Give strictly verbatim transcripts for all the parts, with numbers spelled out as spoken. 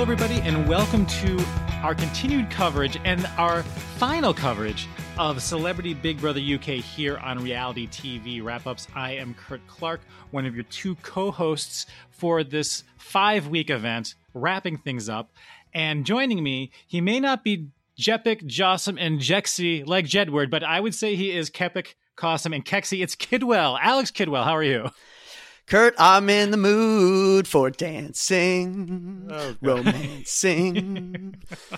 everybody, and welcome to our continued coverage and our final coverage of Celebrity Big Brother U K here on Reality T V Wrap-Ups. I am Kurt Clark, one of your two co-hosts for this five-week event, wrapping things up. And joining me, he may not be Jepic, Jossum, and Jexy like Jedward, but I would say he is Kepik, Cossum, and Kexy. It's Kidwell. Alex Kidwell, how are you? Kurt, I'm in the mood for dancing, Oh, romancing.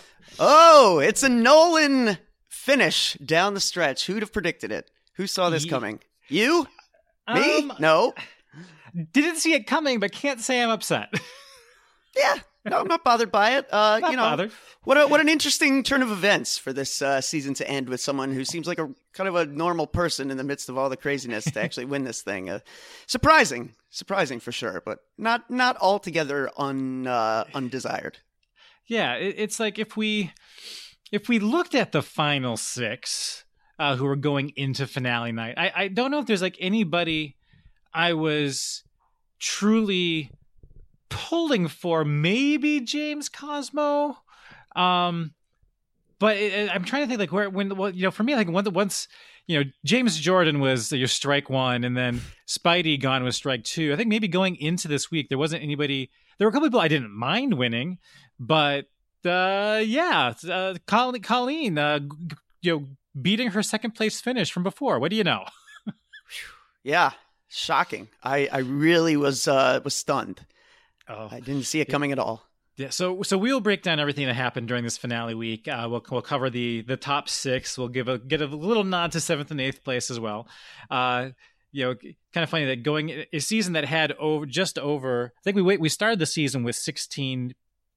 Oh, it's a Nolan finish down the stretch. Who'd have predicted it? Who saw this Ye- coming? You? Me? Um, No. Didn't see it coming, but can't say I'm upset. Yeah. No, I'm not bothered by it. Uh, Not you know, bothered. what a, what an interesting turn of events for this uh, season to end with someone who seems like a kind of a normal person in the midst of all the craziness to actually win this thing. Uh, surprising, surprising for sure, but not not altogether un uh, undesired. Yeah, it, it's like if we if we looked at the final six uh, who are going into finale night, I, I don't know if there's like anybody I was truly pulling for. Maybe James Cosmo, um, but it, it- I'm trying to think like where when well, you know for me like when, once you know James Jordan was your strike one, and then Spidey gone was strike two. I think maybe going into this week there wasn't anybody. There were a couple people I didn't mind winning, but uh, yeah, uh, Colleen, Colleen uh, g- you know, beating her second place finish from before. What do you know? Yeah, shocking. I, I really was uh, was stunned. Oh, I didn't see it coming at all. yeah. So so we'll break down everything that happened during this finale week. Uh, we'll we'll cover the the top six. We'll give a get a little nod to seventh and eighth place as well. Uh, you know, kind of funny that going a season that had over just over. I think we wait. We started the season with sixteen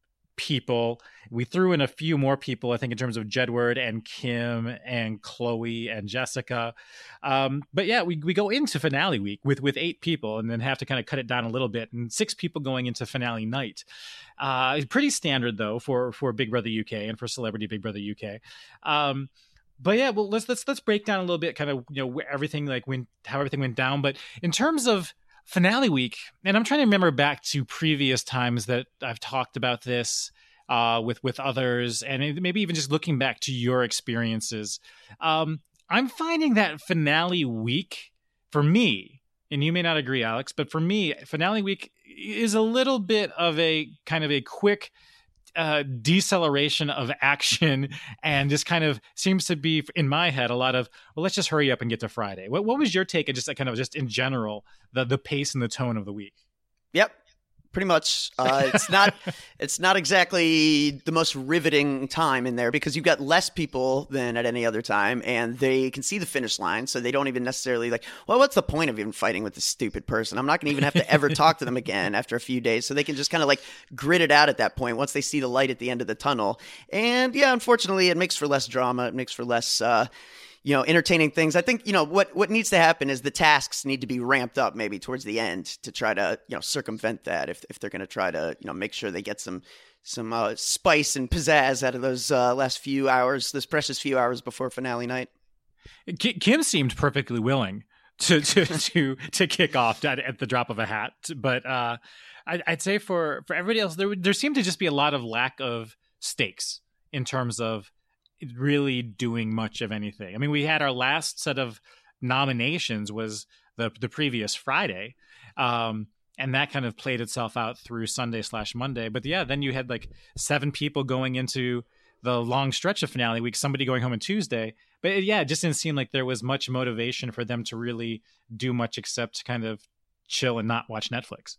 people. We threw in a few more people, I think, in terms of Jedward and Kim and Chloe and Jessica. Um, but yeah, we, we go into finale week with, with eight people and then have to kind of cut it down a little bit, and six people going into finale night. Uh, pretty standard though for, for Big Brother U K and for Celebrity Big Brother U K. Um, but yeah, well, let's, let's, let's break down a little bit kind of, you know, where everything like went, how everything went down. But in terms of finale week, and I'm trying to remember back to previous times that I've talked about this uh, with with others, and maybe even just looking back to your experiences. Um, I'm finding that finale week for me, and you may not agree, Alex, but for me, finale week is a little bit of a kind of a quick uh, deceleration of action, and just kind of seems to be in my head a lot of, well, let's just hurry up and get to Friday. What what was your take on just like, kind of just in general the the pace and the tone of the week? Yep, pretty much. Uh, it's not it's not exactly the most riveting time in there because you've got less people than at any other time, and they can see the finish line, so they don't even necessarily like, well, what's the point of even fighting with this stupid person? I'm not going to even have to ever talk to them again after a few days, so they can just kind of like grit it out at that point once they see the light at the end of the tunnel. And yeah, unfortunately, it makes for less drama. It makes for less uh, you know, entertaining things. I think, you know, what, what needs to happen is the tasks need to be ramped up maybe towards the end to try to, you know, circumvent that if if they're going to try to, you know, make sure they get some some uh, spice and pizzazz out of those uh, last few hours, those precious few hours before finale night. Ki- Kim seemed perfectly willing to to to, to kick off at, at the drop of a hat, but uh, I, I'd say for for everybody else, there would- there seemed to just be a lot of lack of stakes in terms of really doing much of anything. I mean, we had our last set of nominations was the the previous Friday, um, and that kind of played itself out through Sunday slash Monday. But yeah, then you had like seven people going into the long stretch of finale week, somebody going home on Tuesday. But yeah, it just didn't seem like there was much motivation for them to really do much except kind of chill and not watch Netflix.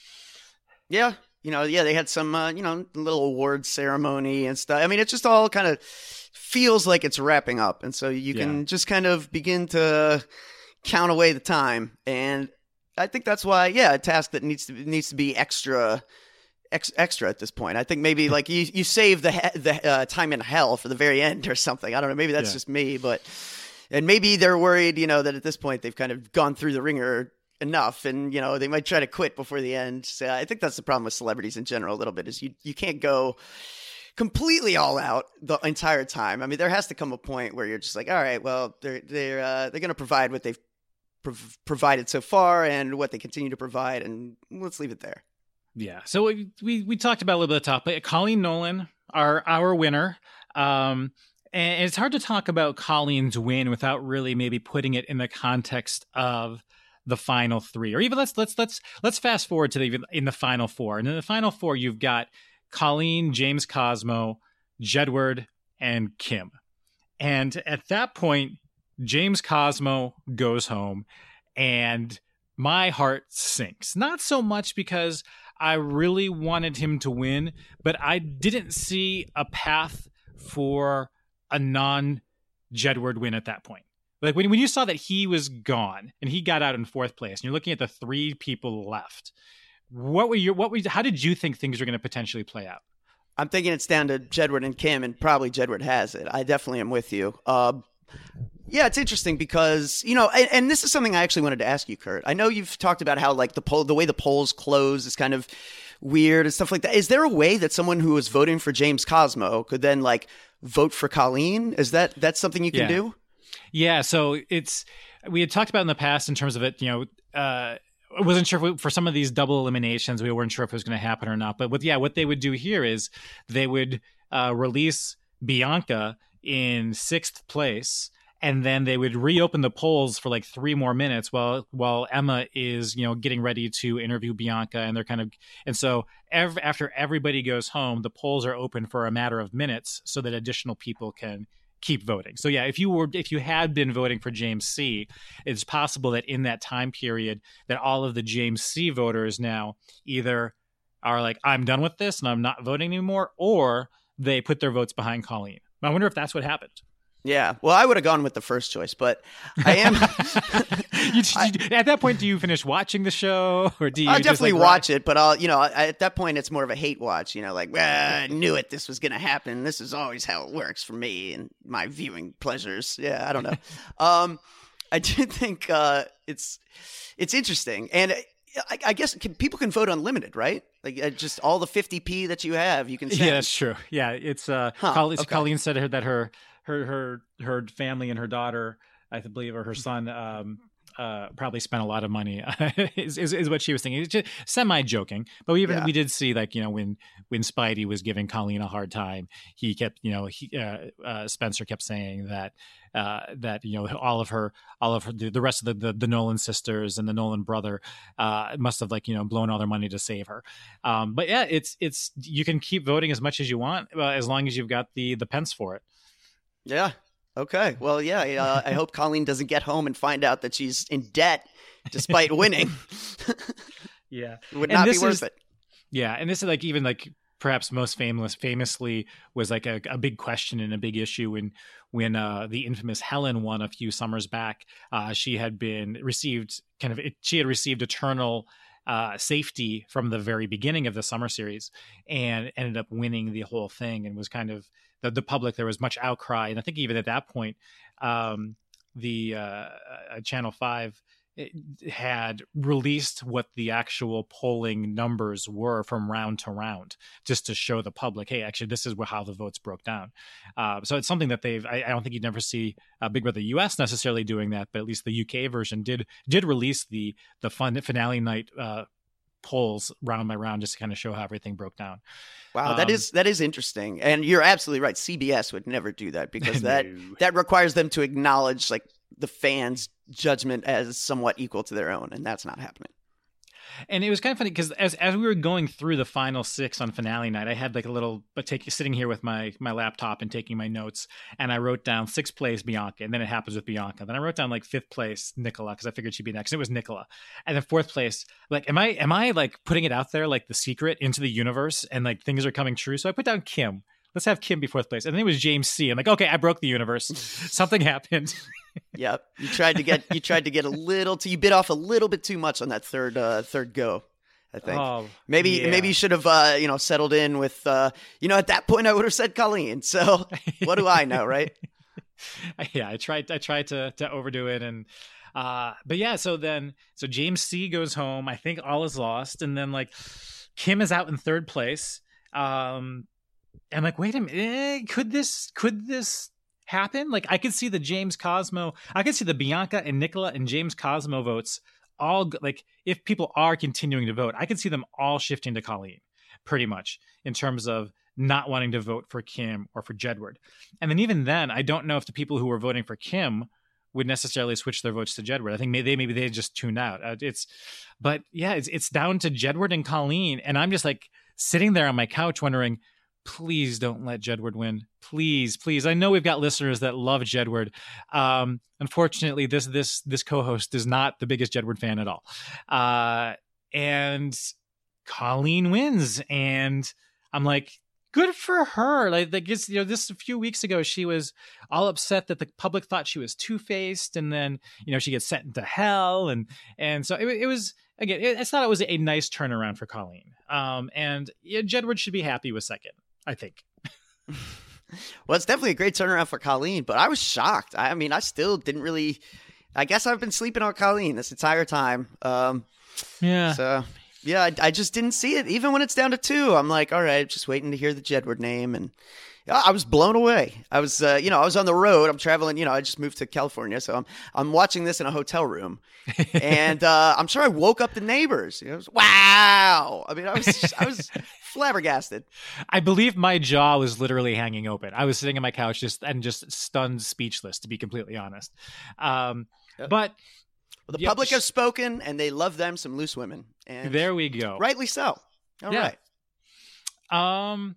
Yeah. You know, yeah, they had some, uh, you know, little award ceremony and stuff. I mean, it just all kind of feels like it's wrapping up. And so you can Yeah. just kind of begin to count away the time. And I think that's why, yeah, a task that needs to needs to be extra ex, extra at this point. I think maybe like you, you save the he- the uh, time in hell for the very end or something. I don't know. Maybe that's Yeah. just me, but and maybe they're worried, you know, that at this point they've kind of gone through the ringer enough, and you know they might try to quit before the end. So I think that's the problem with celebrities in general a little bit is you you can't go completely all out the entire time. I mean, there has to come a point where you're just like, all right, well, they're they're uh, they're going to provide what they've prov- provided so far and what they continue to provide, and let's leave it there. Yeah. So we, we, we talked about a little bit of the top, but Colleen Nolan, our, our winner. Um, and it's hard to talk about Colleen's win without really maybe putting it in the context of the final three, or even let's, let's, let's, let's fast forward to the, in the final four. And in the final four, you've got Colleen, James Cosmo, Jedward, and Kim. And at that point, James Cosmo goes home and my heart sinks. Not so much because I really wanted him to win, but I didn't see a path for a non-Jedward win at that point. Like when, when you saw that he was gone and he got out in fourth place and you're looking at the three people left, what were your, what were, how did you think things were going to potentially play out? I'm thinking it's down to Jedward and Kim, and probably Jedward has it. I definitely am with you. Uh, yeah, it's interesting because, you know, and, and this is something I actually wanted to ask you, Kurt. I know you've talked about how like the poll, the way the polls close is kind of weird and stuff like that. Is there a way that someone who was voting for James Cosmo could then like vote for Colleen? Is that, that's something you can yeah. do? Yeah. So it's, we had talked about in the past in terms of it, you know, uh, I wasn't sure if we, for some of these double eliminations, we weren't sure if it was going to happen or not. But what, yeah, what they would do here is they would uh, release Bianca in sixth place, and then they would reopen the polls for like three more minutes while while Emma is, you know, getting ready to interview Bianca, and they're kind of and so ev- after everybody goes home, the polls are open for a matter of minutes so that additional people can keep voting. So yeah, if you were if you had been voting for James C, it's possible that in that time period that all of the James C voters now either are like, I'm done with this and I'm not voting anymore, or they put their votes behind Colleen. I wonder if that's what happened. Yeah, well, I would have gone with the first choice, but I am. you, you, at that point, do you finish watching the show, or do you? I'll definitely like, watch it, but I'll, you know, I, at that point, it's more of a hate watch. You know, like ah, I knew it, this was going to happen. This is always how it works for me and my viewing pleasures. Yeah, I don't know. um, I do think uh, it's it's interesting, and I, I guess can, people can vote unlimited, right? Like uh, just all the fifty p that you have, you can send. Yeah, that's true. Yeah, it's uh, huh, Colleen, okay. Colleen said that her. Her her her family and her daughter, I believe, or her son, um, uh, probably spent a lot of money. is, is is what she was thinking. It's just semi joking, but we even Yeah. we did see like you know when when Spidey was giving Colleen a hard time, he kept you know he uh, uh, Spencer kept saying that uh, that you know all of her all of her the, the rest of the, the the Nolan sisters and the Nolan brother uh, must have like you know blown all their money to save her. Um, but yeah, it's it's you can keep voting as much as you want uh, as long as you've got the the pence for it. Yeah. Okay. Well, yeah. Uh, I hope Colleen doesn't get home and find out that she's in debt despite winning. Yeah. It would And not be this worth is- it. Yeah, and this is like even like perhaps most famous famously was like a, a big question and a big issue when when uh, the infamous Helen won a few summers back. Uh, she had been received kind of she had received eternal uh, safety from the very beginning of the summer series and ended up winning the whole thing and was kind of the, the public. There was much outcry, and I think even at that point, um, the uh, uh, Channel Five had released what the actual polling numbers were from round to round, just to show the public, hey, actually, this is how the votes broke down. Uh, so it's something that they've. I, I don't think you'd never see uh, Big Brother U S necessarily doing that, but at least the U K version did did release the the fun finale night uh, polls round by round, just to kind of show how everything broke down. Wow, that Um, is that is interesting, and you're absolutely right. C B S would never do that because that No. that requires them to acknowledge like the fans' judgment as somewhat equal to their own, and that's not happening. And it was kind of funny because as as we were going through the final six on finale night, I had like a little, but take sitting here with my my laptop and taking my notes, and I wrote down sixth place Bianca, and then it happens with Bianca. Then I wrote down like fifth place Nicola because I figured she'd be next. And it was Nicola, and then fourth place. Like, am I am I like putting it out there like the secret into the universe, and like things are coming true? So I put down Kim. Let's have Kim be fourth place, and then it was James C. I'm like, okay, I broke the universe. Something happened. Yep, you tried to get you tried to get a little too, you bit off a little bit too much on that third uh, third go. I think Oh, maybe yeah. maybe you should have uh, you know settled in with uh, you know at that point I would have said Colleen. So what do I know, right? Yeah, I tried. I tried to to overdo it, and uh, but yeah. So then, so James C goes home. I think all is lost, and then like Kim is out in third place. Um, and like, wait a minute, eh, could this could this happen? Like, I could see the James Cosmo, I could see the Bianca and Nicola and James Cosmo votes all like if people are continuing to vote, I can see them all shifting to Colleen pretty much in terms of not wanting to vote for Kim or for Jedward. And then even then, I don't know if the people who were voting for Kim would necessarily switch their votes to Jedward. I think maybe they maybe they just tune out. Uh, it's, but yeah, it's it's down to Jedward and Colleen, and I'm just like sitting there on my couch wondering, please don't let Jedward win, please, please. I know we've got listeners that love Jedward. Um, unfortunately, this this this co-host is not the biggest Jedward fan at all, uh, and Colleen wins, and I'm like, good for her. Like, that gets, you know, this a few weeks ago, she was all upset that the public thought she was two-faced, and then, you know, she gets sent into hell, and and so it, it was again. It, it's not. It was a nice turnaround for Colleen, um, and yeah, Jedward should be happy with second, I think. Well, it's definitely a great turnaround for Colleen, but I was shocked. I mean, I still didn't really. I guess I've been sleeping on Colleen this entire time. Um, yeah. So. Yeah, I, I just didn't see it. Even when it's down to two, I'm like, all right, just waiting to hear the Jedward name. And yeah, I was blown away. I was, uh, you know, I was on the road. I'm traveling, you know, I just moved to California. So I'm I'm watching this in a hotel room. And uh, I'm sure I woke up the neighbors. You know, it was, wow. I mean, I was just, I was flabbergasted. I believe my jaw was literally hanging open. I was sitting on my couch just and just stunned, speechless, to be completely honest. Um, yep. But... Well, the yep. public has spoken, and they love them some loose women. And there we go. Rightly so. All yeah. right. Um,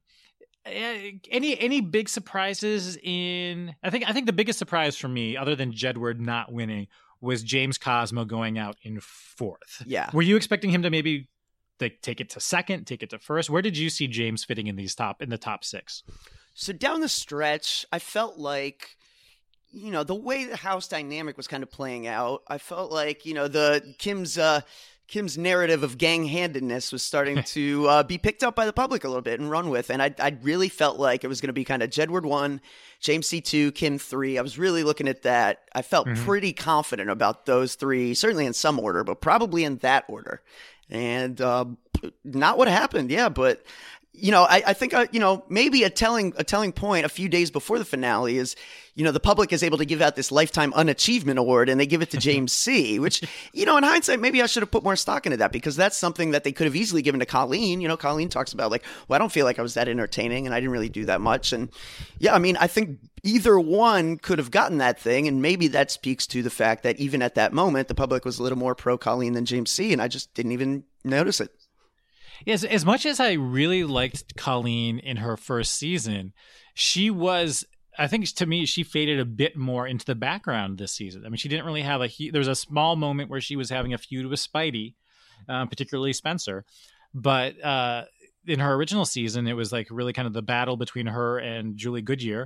any any big surprises in? I think I think the biggest surprise for me, other than Jedward not winning, was James Cosmo going out in fourth. Yeah. Were you expecting him to maybe like take it to second, take it to first? Where did you see James fitting in these top in the top six? So down the stretch, I felt like, you know, the way the house dynamic was kind of playing out, I felt like, you know, the Kim's uh, Kim's narrative of gang-handedness was starting to uh, be picked up by the public a little bit and run with. And I, I really felt like it was going to be kind of Jedward one, James C two, Kim three. I was really looking at that. I felt mm-hmm. pretty confident about those three, certainly in some order, but probably in that order. And uh, not what happened, yeah, but... You know, I, I think, uh, you know, maybe a telling a telling point a few days before the finale is, you know, the public is able to give out this Lifetime Unachievement Award, and they give it to James C., which, you know, in hindsight, maybe I should have put more stock into that, because that's something that they could have easily given to Colleen. You know, Colleen talks about, like, well, I don't feel like I was that entertaining, and I didn't really do that much. And, yeah, I mean, I think either one could have gotten that thing, and maybe that speaks to the fact that even at that moment, the public was a little more pro-Colleen than James C., and I just didn't even notice it. As, as much as I really liked Colleen in her first season, she was, I think to me, she faded a bit more into the background this season. I mean, she didn't really have a, there was a small moment where she was having a feud with Spidey, um, particularly Spencer. But uh, in her original season, it was like really kind of the battle between her and Julie Goodyear.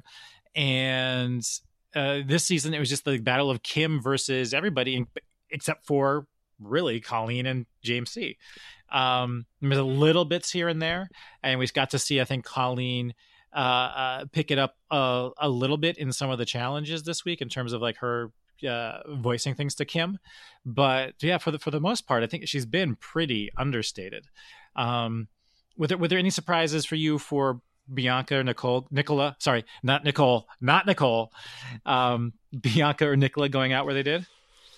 And uh, this season, it was just the battle of Kim versus everybody, except for really Colleen and James C. Um, there's a little bits here and there, and we got to see, I think, Colleen uh, uh, pick it up a, a little bit in some of the challenges this week in terms of like her uh, voicing things to Kim. But yeah, for the for the most part, I think she's been pretty understated. Um, were there were there any surprises for you for Bianca or Nicole? Nicola, sorry, not Nicole, not Nicole. Um, Bianca or Nicola going out where they did?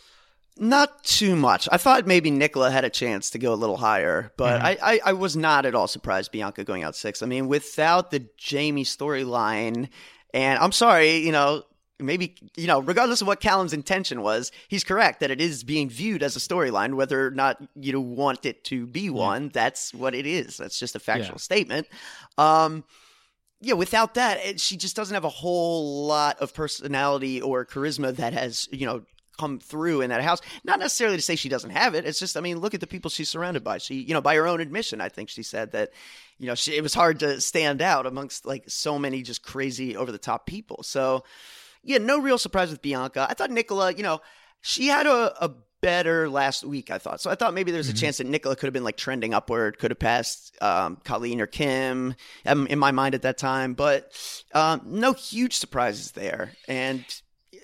Not too much. I thought maybe Nicola had a chance to go a little higher, but mm-hmm. I, I, I was not at all surprised Bianca going out six. I mean, without the Jamie storyline, and I'm sorry, you know, maybe, you know, regardless of what Callum's intention was, he's correct that it is being viewed as a storyline, whether or not you want it to be one. Yeah. That's what it is. That's just a factual yeah. statement. Um, yeah, without that, it, she just doesn't have a whole lot of personality or charisma that has, you know, come through in that house. Not necessarily to say she doesn't have it. It's just, I mean, look at the people she's surrounded by. She, you know, by her own admission, I think she said that, you know, she, it was hard to stand out amongst like so many just crazy over the top people. So yeah, no real surprise with Bianca. I thought Nicola, you know, she had a, a better last week, I thought. So I thought maybe there's a mm-hmm. chance that Nicola could have been like trending upward, could have passed um, Colleen or Kim um, in my mind at that time, but um, no huge surprises there. And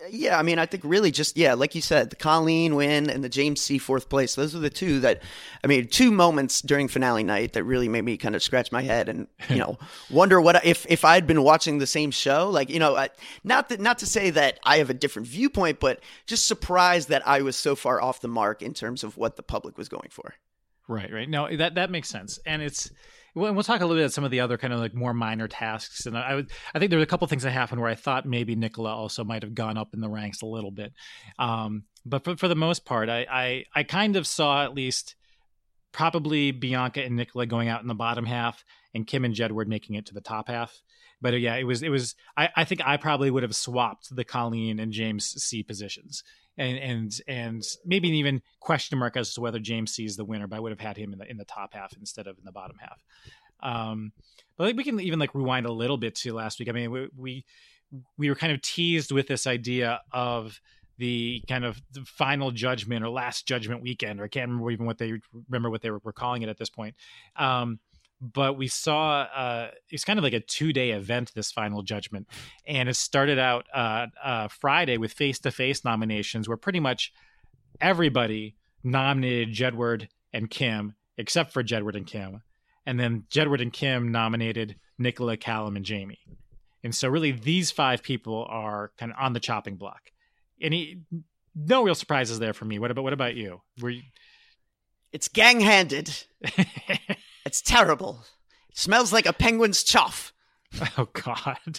Yeah, I mean, I think really just, yeah, like you said, the Colleen win and the James C. fourth place. Those are the two that, I mean, two moments during finale night that really made me kind of scratch my head and, you know, wonder what if if I'd been watching the same show. Like, you know, I, not that not to say that I have a different viewpoint, but just surprised that I was so far off the mark in terms of what the public was going for. Right, right. No, that that makes sense, and it's. We'll talk a little bit about some of the other kind of like more minor tasks, and I would, I think there were a couple things that happened where I thought maybe Nicola also might have gone up in the ranks a little bit, um, but for for the most part, I, I I kind of saw at least probably Bianca and Nicola going out in the bottom half, and Kim and Jedward making it to the top half. But uh, yeah, it was it was. I, I think I probably would have swapped the Colleen and James C positions. And and and maybe even question mark as to whether James C is the winner, but I would have had him in the in the top half instead of in the bottom half. Um, but like we can even like rewind a little bit to last week. I mean, we we, we were kind of teased with this idea of the kind of the final judgment or last judgment weekend, or I can't remember even what they remember what they were, were calling it at this point. Um, but we saw uh, it's kind of like a two-day event, this final judgment, and it started out uh, uh, Friday with face-to-face nominations, where pretty much everybody nominated Jedward and Kim, except for Jedward and Kim, and then Jedward and Kim nominated Nicola, Callum, and Jamie. And so, really, these five people are kind of on the chopping block. Any no real surprises there for me. What about what about you? Were you... It's gang-handed. It's terrible. It smells like a penguin's chuff. Oh, God.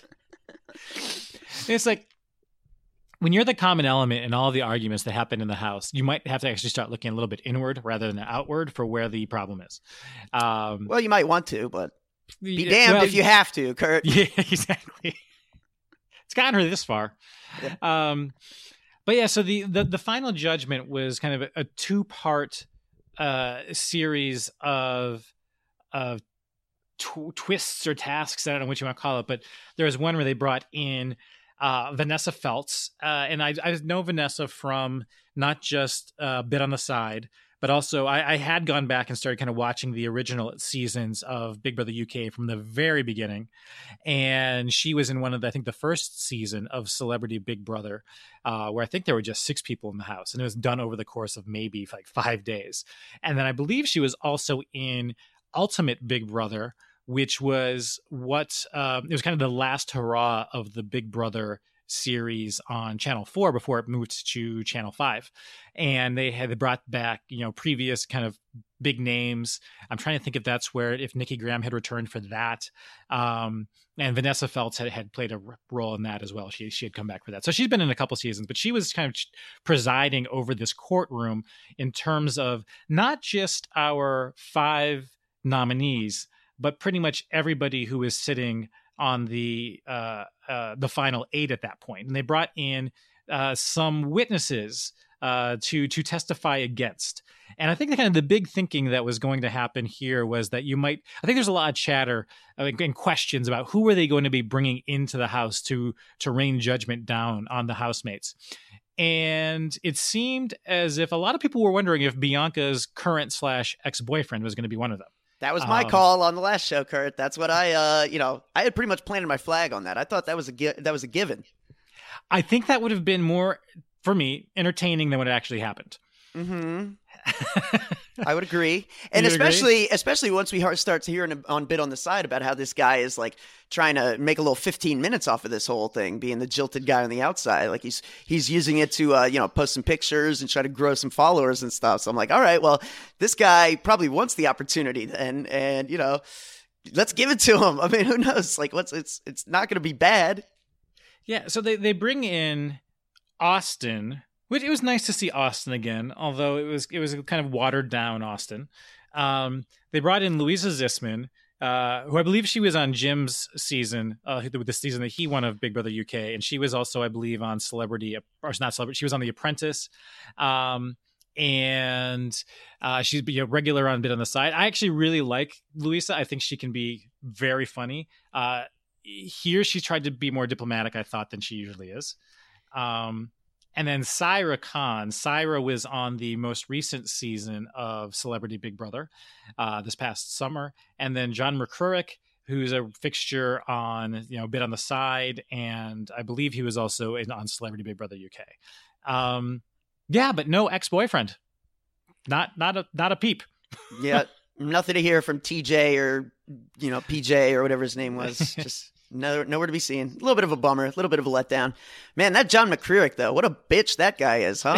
It's like when you're the common element in all of the arguments that happen in the house, you might have to actually start looking a little bit inward rather than outward for where the problem is. Um, well, you might want to, but be yeah, damned well, if you have to, Kurt. Yeah, exactly. It's gotten her this far. Yeah. Um, but yeah, so the, the, the final judgment was kind of a, a two-part uh, series of of tw- twists or tasks. I don't know what you want to call it, but there was one where they brought in uh, Vanessa Feltz. Uh, and I, I know Vanessa from not just uh, Bit on the Side, but also I, I had gone back and started kind of watching the original seasons of Big Brother U K from the very beginning. And she was in one of the, I think the first season of Celebrity Big Brother, uh, where I think there were just six people in the house, and it was done over the course of maybe like five days. And then I believe she was also in Ultimate Big Brother, which was what um, it was kind of the last hurrah of the Big Brother series on Channel four before it moved to Channel five. And they had brought back, you know, previous kind of big names. I'm trying to think if that's where, if Nikki Graham had returned for that. Um, and Vanessa Feltz had, had played a role in that as well. She, she had come back for that. So she's been in a couple seasons, but she was kind of presiding over this courtroom in terms of not just our five nominees, but pretty much everybody who is sitting on the uh, uh, the final eight at that point. And they brought in uh, some witnesses uh, to to testify against. And I think the kind of the big thinking that was going to happen here was that you might, I think there's a lot of chatter uh, and questions about who are they going to be bringing into the house to to rain judgment down on the housemates. And it seemed as if a lot of people were wondering if Bianca's current slash ex-boyfriend was going to be one of them. That was my um, call on the last show, Kurt. That's what I, uh, you know, I had pretty much planted my flag on that. I thought that was a gi- that was a given. I think that would have been more, for me, entertaining than what actually happened. Mm-hmm. I would agree, and especially agree? especially once we start hearing on Bit on the Side about how this guy is like trying to make a little fifteen minutes off of this whole thing, being the jilted guy on the outside. Like he's he's using it to uh, you know, post some pictures and try to grow some followers and stuff. So I'm like, all right, well, this guy probably wants the opportunity then, and you know, let's give it to him. I mean, who knows? Like, what's it's it's not going to be bad. Yeah. So they they bring in Austin. Which it was nice to see Austin again, although it was it was kind of watered down Austin. Um, they brought in Louisa Zisman, uh, who I believe she was on Jim's season, uh, the season that he won of Big Brother U K, and she was also, I believe, on Celebrity, or not Celebrity, she was on The Apprentice, um, and uh, she's you know, regular on Bit on the Side. I actually really like Louisa. I think she can be very funny. Uh, here, she tried to be more diplomatic, I thought, than she usually is. Um, And then Syra Khan. Syra was on the most recent season of Celebrity Big Brother uh, this past summer. And then John McCrurick who's a fixture on, you know, Bit on the Side, and I believe he was also in, on Celebrity Big Brother U K. Um, yeah, but no ex-boyfriend. Not not a not a peep. Yeah, nothing to hear from T J or, you know, P J or whatever his name was. Just no, nowhere to be seen. A little bit of a bummer, a little bit of a letdown. Man, that John McCririck, though, what a bitch that guy is, huh?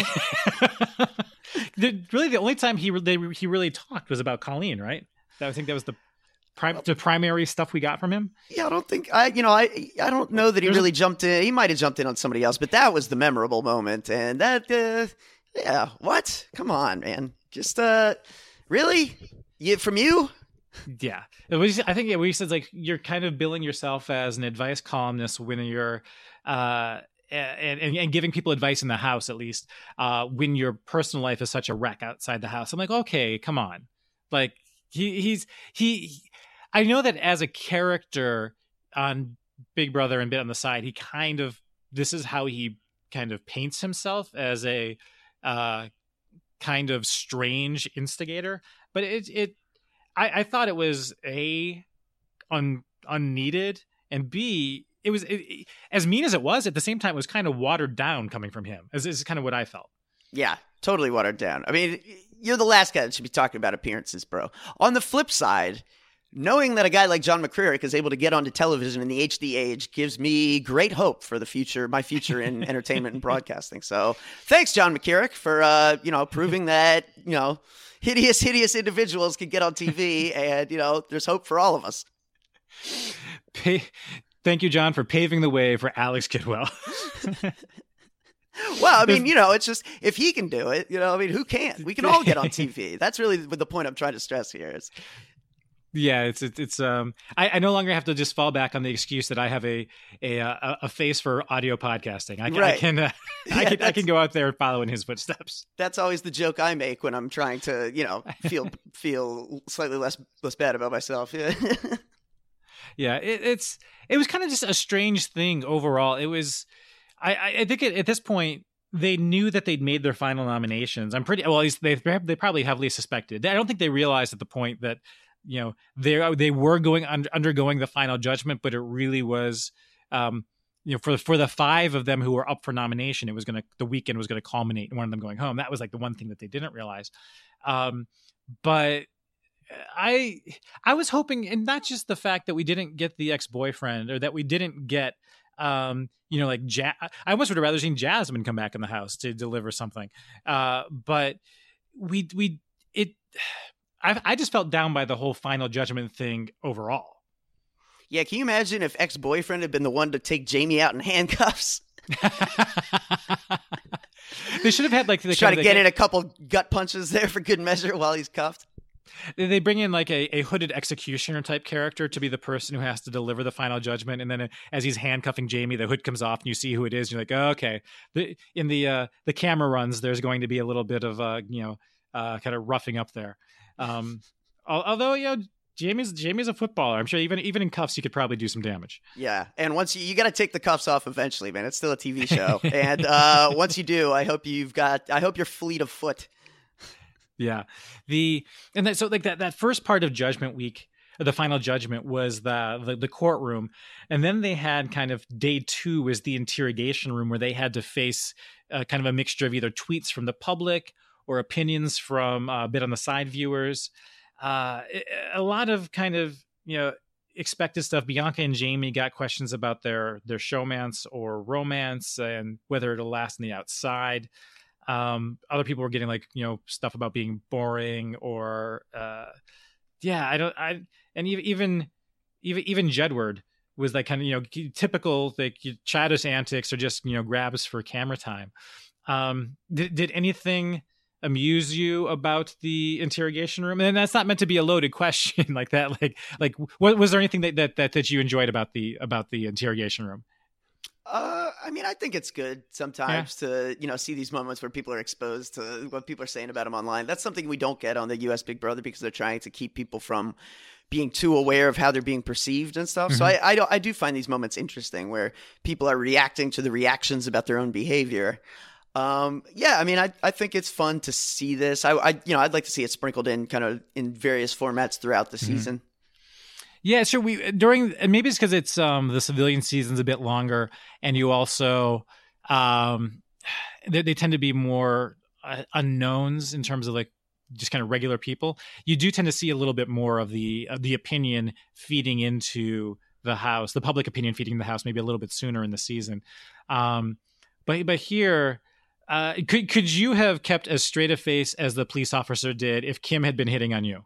the, really, the only time he they, he really talked was about Colleen, right? I think that was the prim, the primary stuff we got from him. Yeah, I don't think I, you know, I I don't know that he There's really a, jumped in. He might have jumped in on somebody else, but that was the memorable moment. And that, uh, yeah, what? Come on, man. Just uh, really, you from you? Yeah, it was, I think we said like you're kind of billing yourself as an advice columnist when you're uh, and, and, and giving people advice in the house, at least uh, when your personal life is such a wreck outside the house. I'm like, okay, come on. Like he he's he, he I know that as a character on Big Brother and Bit on the Side, he kind of, this is how he kind of paints himself as a uh, kind of strange instigator. But it it I, I thought it was a un, unneeded, and B, it was it, it, as mean as it was. At the same time, it was kind of watered down coming from him. This is kind of what I felt. Yeah, totally watered down. I mean, you're the last guy that should be talking about appearances, bro. On the flip side, knowing that a guy like John McCririck is able to get onto television in the H D age gives me great hope for the future, my future in entertainment and broadcasting. So thanks, John McCririck, for, uh, you know, proving that, you know, hideous, hideous individuals can get on T V, and, you know, there's hope for all of us. Pay- Thank you, John, for paving the way for Alex Kidwell. Well, I mean, you know, it's just, if he can do it, you know, I mean, who can't? We can all get on T V. That's really the point I'm trying to stress here is. Yeah, it's it's, it's um. I, I no longer have to just fall back on the excuse that I have a a a, a face for audio podcasting. I, right. I can uh, yeah, I can I can go out there and follow in his footsteps. That's always the joke I make when I'm trying to, you know, feel feel slightly less less bad about myself. Yeah. Yeah, it, it's it was kind of just a strange thing overall. It was, I I think at, at this point they knew that they'd made their final nominations. I'm pretty well. At least they they probably heavily suspected. I don't think they realized at the point that, you know, they they were going under, undergoing the final judgment, but it really was, um, you know, for for the five of them who were up for nomination, it was going to, the weekend was going to culminate in one of them going home. That was like the one thing that they didn't realize. Um, but I I was hoping, and not just the fact that we didn't get the ex-boyfriend, or that we didn't get, um, you know, like ja- I almost would have rather seen Jasmine come back in the house to deliver something. Uh, but we we it. I, I just felt down by the whole final judgment thing overall. Yeah, can you imagine if ex-boyfriend had been the one to take Jamie out in handcuffs? They should have had like the try to the, get the, in a couple gut punches there for good measure while he's cuffed. They bring in like a, a hooded executioner type character to be the person who has to deliver the final judgment, and then as he's handcuffing Jamie, the hood comes off and you see who it is. And you're like, oh, okay. The, in the uh, the camera runs, there's going to be a little bit of uh, you know uh, kind of roughing up there. Um, although, you know, Jamie's Jamie's a footballer. I'm sure even even in cuffs, he could probably do some damage. Yeah, and once you you got to take the cuffs off eventually, man. It's still a T V show, and uh, once you do, I hope you've got. I hope you're fleet of foot. Yeah, the and that, so like that that first part of Judgment Week, the final judgment was the, the the courtroom, and then they had kind of day two was the interrogation room where they had to face uh, kind of a mixture of either tweets from the public or opinions from uh, Bit on the Side viewers. Uh, a lot of kind of, you know, expected stuff. Bianca and Jamie got questions about their their showmance or romance and whether it'll last on the outside. Um, other people were getting like, you know, stuff about being boring or, uh, yeah, I don't, I, and even, even, even, even Jedward was like kind of, you know, typical, like childish antics or just, you know, grabs for camera time. Um, did, did anything amuse you about the interrogation room? And that's not meant to be a loaded question like that. Like, like, what, was there anything that, that, that, that you enjoyed about the, about the interrogation room? Uh, I mean, I think it's good sometimes yeah. to, you know, see these moments where people are exposed to what people are saying about them online. That's something we don't get on the U S Big Brother because they're trying to keep people from being too aware of how they're being perceived and stuff. Mm-hmm. So I, I, do, I do find these moments interesting where people are reacting to the reactions about their own behavior. Um, yeah, I mean, I, I think it's fun to see this. I, I, you know, I'd like to see it sprinkled in kind of in various formats throughout the mm-hmm. season. Yeah, sure. We during and maybe it's because it's um the civilian season's a bit longer, and you also um they, they tend to be more uh, unknowns in terms of like just kind of regular people. You do tend to see a little bit more of the of the opinion feeding into the house, the public opinion feeding the house, maybe a little bit sooner in the season. Um, but but here, uh, could could you have kept as straight a face as the police officer did if Kim had been hitting on you?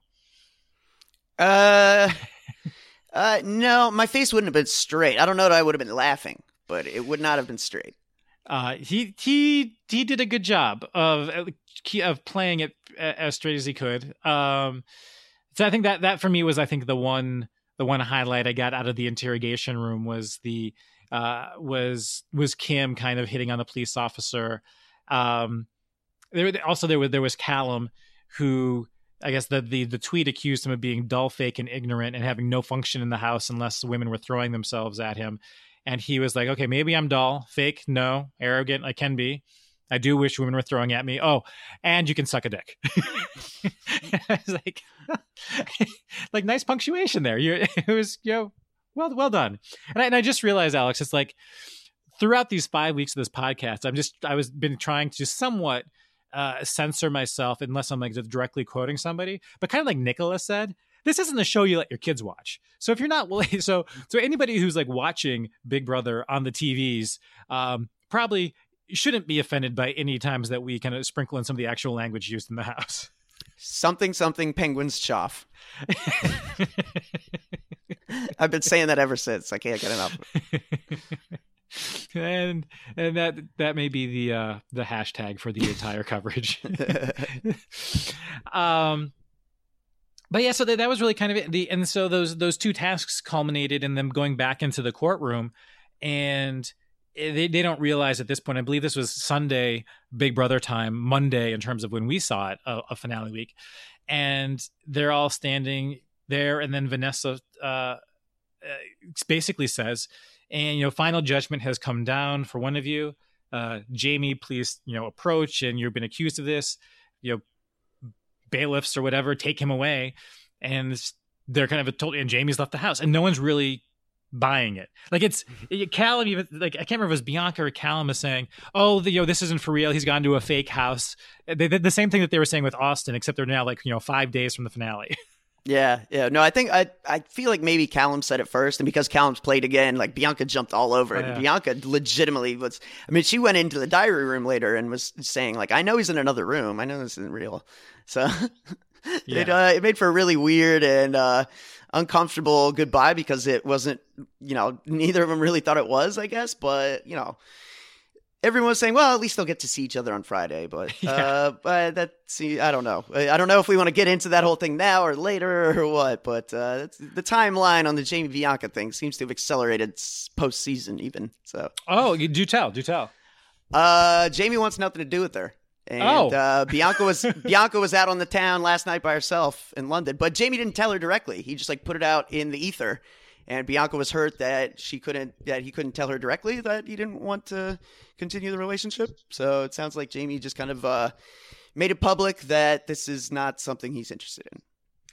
Uh, uh, no, my face wouldn't have been straight. I don't know that I would have been laughing, but it would not have been straight. Uh, he he he did a good job of of playing it as straight as he could. Um, so I think that that for me was I think the one the one highlight I got out of the interrogation room was the uh, was was Kim kind of hitting on the police officer. Um, there also there was there was Callum, who I guess the, the the tweet accused him of being dull, fake, and ignorant, and having no function in the house unless women were throwing themselves at him. And he was like, okay, maybe I'm dull, fake, no, arrogant, I can be. I do wish women were throwing at me. Oh, and you can suck a dick. I was like, like nice punctuation there. You, it was, you know, well, well done. And I, and I just realized, Alex, it's like throughout these five weeks of this podcast, I'm just, I was been trying to somewhat uh, censor myself unless I'm like directly quoting somebody. But kind of like Nicholas said, this isn't the show you let your kids watch. So if you're not, so so anybody who's like watching Big Brother on the T Vs, um, probably shouldn't be offended by any times that we kind of sprinkle in some of the actual language used in the house. Something, something, penguins choff. I've been saying that ever since. I can't get enough. and and that that may be the uh, the hashtag for the entire coverage. um. But yeah, so that, that was really kind of it. The, and so those those two tasks culminated in them going back into the courtroom, and they, they don't realize at this point, I believe this was Sunday, Big Brother time, Monday in terms of when we saw it, a, a finale week. And they're all standing there, and then Vanessa uh, basically says, and, you know, final judgment has come down for one of you. Uh, Jamie, please, you know, approach, and you've been accused of this, you know, bailiffs or whatever, take him away. And they're kind of told, and Jamie's left the house, and no one's really buying it. Like it's it, Callum, even like I can't remember if it was Bianca or Callum is saying, "Oh, the, you know, this isn't for real. He's gone to a fake house." They did the same thing that they were saying with Austin, except they're now like you know five days from the finale. Yeah, yeah. No, I think I I feel like maybe Callum said it first, and because Callum's played again, like Bianca jumped all over it. Oh, yeah. And Bianca legitimately was. I mean, she went into the diary room later and was saying like, "I know he's in another room. I know this isn't real." So yeah. it uh, it made for a really weird and uh, uncomfortable goodbye because it wasn't. You know, neither of them really thought it was. I guess, but you know. Everyone was saying, well, at least they'll get to see each other on Friday. But yeah. uh, but that, see, I don't know. I don't know if we want to get into that whole thing now or later or what. But uh, that's, the timeline on the Jamie Bianca thing seems to have accelerated post-season even. So, oh, do tell, do tell. Uh, Jamie wants nothing to do with her. And oh. uh, Bianca was Bianca was out on the town last night by herself in London. But Jamie didn't tell her directly. He just like put it out in the ether. And Bianca was hurt that she couldn't, that he couldn't tell her directly that he didn't want to continue the relationship. So it sounds like Jamie just kind of uh, made it public that this is not something he's interested in.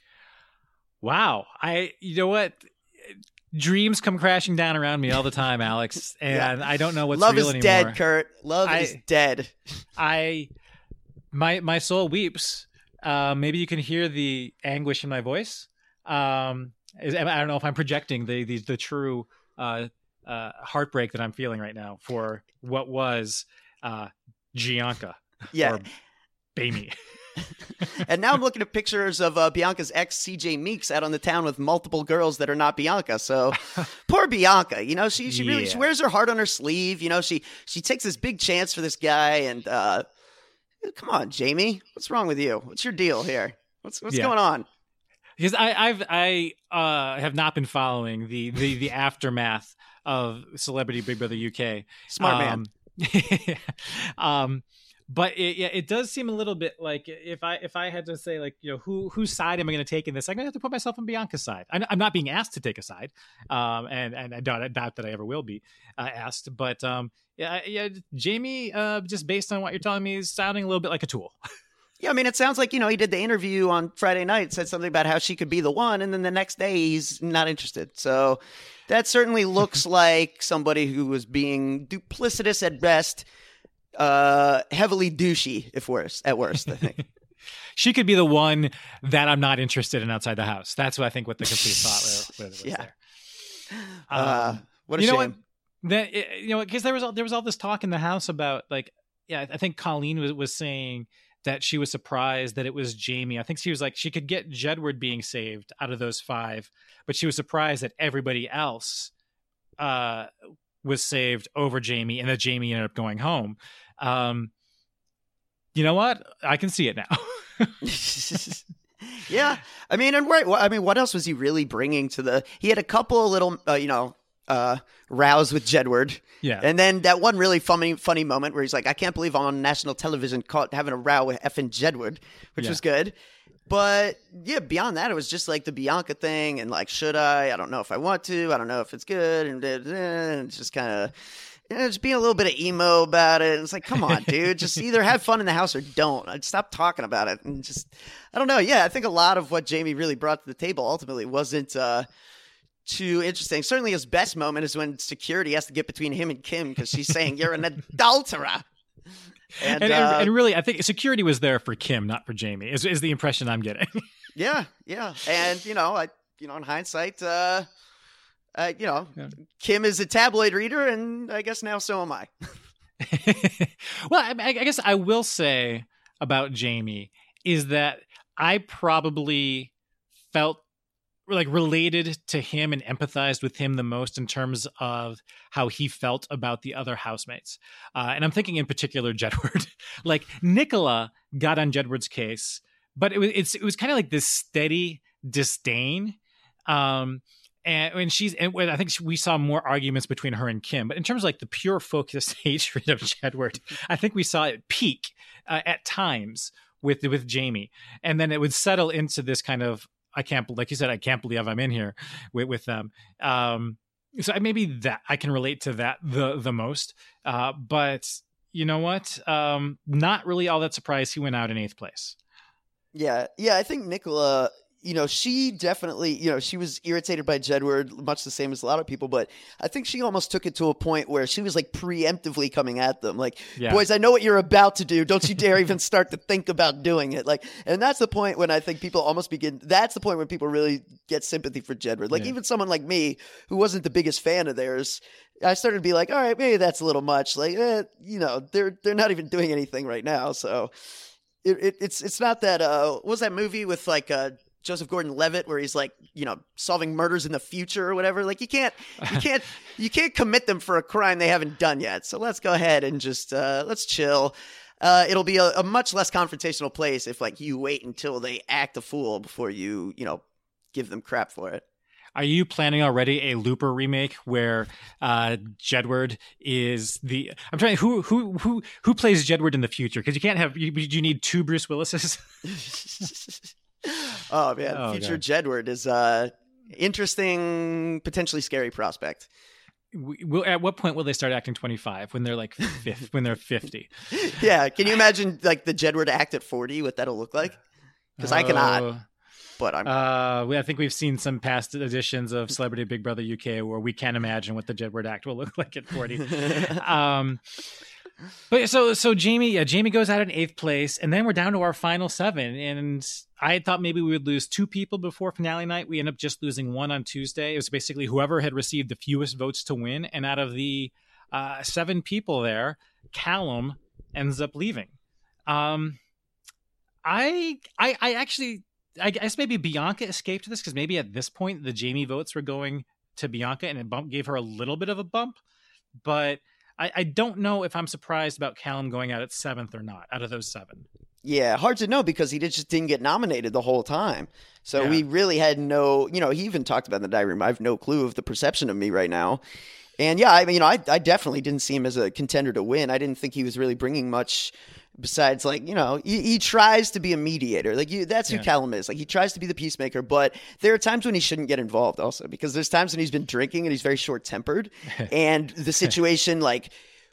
Wow. I, you know what? Dreams come crashing down around me all the time, Alex. And yeah. I don't know what's Love real is anymore. dead, Kurt. Love I, is dead. I, my, my soul weeps. Uh, maybe you can hear the anguish in my voice. Um, I don't know if I'm projecting the the, the true uh, uh, heartbreak that I'm feeling right now for what was uh, Gianca yeah. or Bamie. And now I'm looking at pictures of uh, Bianca's ex, C J Meeks, out on the town with multiple girls that are not Bianca. So poor Bianca, you know, she she really yeah. she wears her heart on her sleeve. You know, she she takes this big chance for this guy. And uh, come on, Jamie, what's wrong with you? What's your deal here? What's what's yeah. going on? Because I, I've I uh, have not been following the, the, the aftermath of Celebrity Big Brother U K. Smart um, man. um, but it, yeah, it does seem a little bit like if I if I had to say like you know who whose side am I going to take in this, I'm going to have to put myself on Bianca's side. I'm, I'm not being asked to take a side, um, and and I doubt, I doubt that I ever will be uh, asked. But um, yeah, yeah, Jamie, uh, just based on what you're telling me, is sounding a little bit like a tool. Yeah, I mean, it sounds like, you know, he did the interview on Friday night, said something about how she could be the one, and then the next day he's not interested. So that certainly looks like somebody who was being duplicitous at best, uh, heavily douchey, if worse, at worst, I think. She could be the one that I'm not interested in outside the house. That's what I think what the complete thought was yeah. there. Uh, Um, what a you shame. know what? That, you know, because there was all, there was all this talk in the house about, like, yeah, I think Colleen was, was saying that she was surprised that it was Jamie. I think she was like, she could get Jedward being saved out of those five, but she was surprised that everybody else uh, was saved over Jamie, and that Jamie ended up going home. Um, you know what? I can see it now. Yeah, I mean, and right. I mean, what else was he really bringing to the? He had a couple of little, uh, you know, uh, rows with Jedward. Yeah, and then that one really funny, funny moment where he's like, "I can't believe I'm on national television caught having a row with effing Jedward," which yeah. was good. But yeah, beyond that, it was just like the Bianca thing, and like, should I? I don't know if I want to. I don't know if it's good, and, and it's just kind of. You know, just being a little bit of emo about it. It's like, come on, dude. Just either have fun in the house or don't. I'd stop talking about it. And just, I don't know. Yeah, I think a lot of what Jamie really brought to the table ultimately wasn't uh, too interesting. Certainly his best moment is when security has to get between him and Kim because she's saying, you're an adulterer. And, and, uh, and really, I think security was there for Kim, not for Jamie, is, is the impression I'm getting. yeah, yeah. And, you know, I, you know, in hindsight, uh, Uh, you know, yeah. Kim is a tabloid reader, and I guess now so am I. Well, I, I guess I will say about Jamie is that I probably felt like related to him and empathized with him the most in terms of how he felt about the other housemates. Uh, and I'm thinking in particular Jedward. Like Nicola got on Jedward's case, but it was it's, it was kind of like this steady disdain. Um, And when she's, and I think we saw more arguments between her and Kim, but in terms of like the pure focused hatred of Jedward, I think we saw it peak uh, at times with with Jamie, and then it would settle into this kind of, I can't, like you said, I can't believe I'm in here with, with them. Um, so maybe that I can relate to that the the most. Uh, but you know what? Um, not really all that surprised he went out in eighth place. Yeah, yeah, I think Nicola. You know, she definitely, you know, she was irritated by Jedward, much the same as a lot of people, but I think she almost took it to a point where she was like preemptively coming at them. Like, yeah. Boys, I know what you're about to do. Don't you dare even start to think about doing it. Like, and that's the point when I think people almost begin, that's the point when people really get sympathy for Jedward. Like, yeah. Even someone like me, who wasn't the biggest fan of theirs, I started to be like, all right, maybe that's a little much. Like, eh, you know, they're they're not even doing anything right now. So it, it, it's it's not that, uh, what was that movie with like, uh, Joseph Gordon-Levitt, where he's like, you know, solving murders in the future or whatever. Like you can't, you can't, you can't commit them for a crime they haven't done yet. So let's go ahead and just uh, let's chill. Uh, it'll be a, a much less confrontational place if like you wait until they act a fool before you, you know, give them crap for it. Are you planning already a Looper remake where uh, Jedward is the? I'm trying. Who who who who plays Jedward in the future? Because you can't have. You, you need two Bruce Willises. Oh man, oh, future God. Jedward is uh interesting, potentially scary prospect. We, will, at what point will they start acting twenty-five? When they're like fifty, when they're fifty? Yeah, can you imagine like the Jedward act at forty? What that'll look like? Because uh, I cannot. But I'm. Uh, I think we've seen some past editions of Celebrity Big Brother U K where we can't imagine what the Jedward act will look like at forty. um. But so so Jamie, yeah, Jamie goes out in eighth place, and then we're down to our final seven. And I thought maybe we would lose two people before finale night. We end up just losing one on Tuesday. It was basically whoever had received the fewest votes to win. And out of the uh, seven people there, Callum ends up leaving. Um, I I I actually I guess maybe Bianca escaped this because maybe at this point the Jamie votes were going to Bianca, and it bump, gave her a little bit of a bump, but. I, I don't know if I'm surprised about Callum going out at seventh or not out of those seven. Yeah, hard to know because he did, just didn't get nominated the whole time. So yeah. We really had no, you know, he even talked about in the diary room, I have no clue of the perception of me right now. And yeah, I mean, you know, I, I definitely didn't see him as a contender to win. I didn't think he was really bringing much besides like, you know, he, he tries to be a mediator. Like you, that's who yeah. Callum is. Like he tries to be the peacemaker, but there are times when he shouldn't get involved also because there's times when he's been drinking and he's very short tempered and the situation like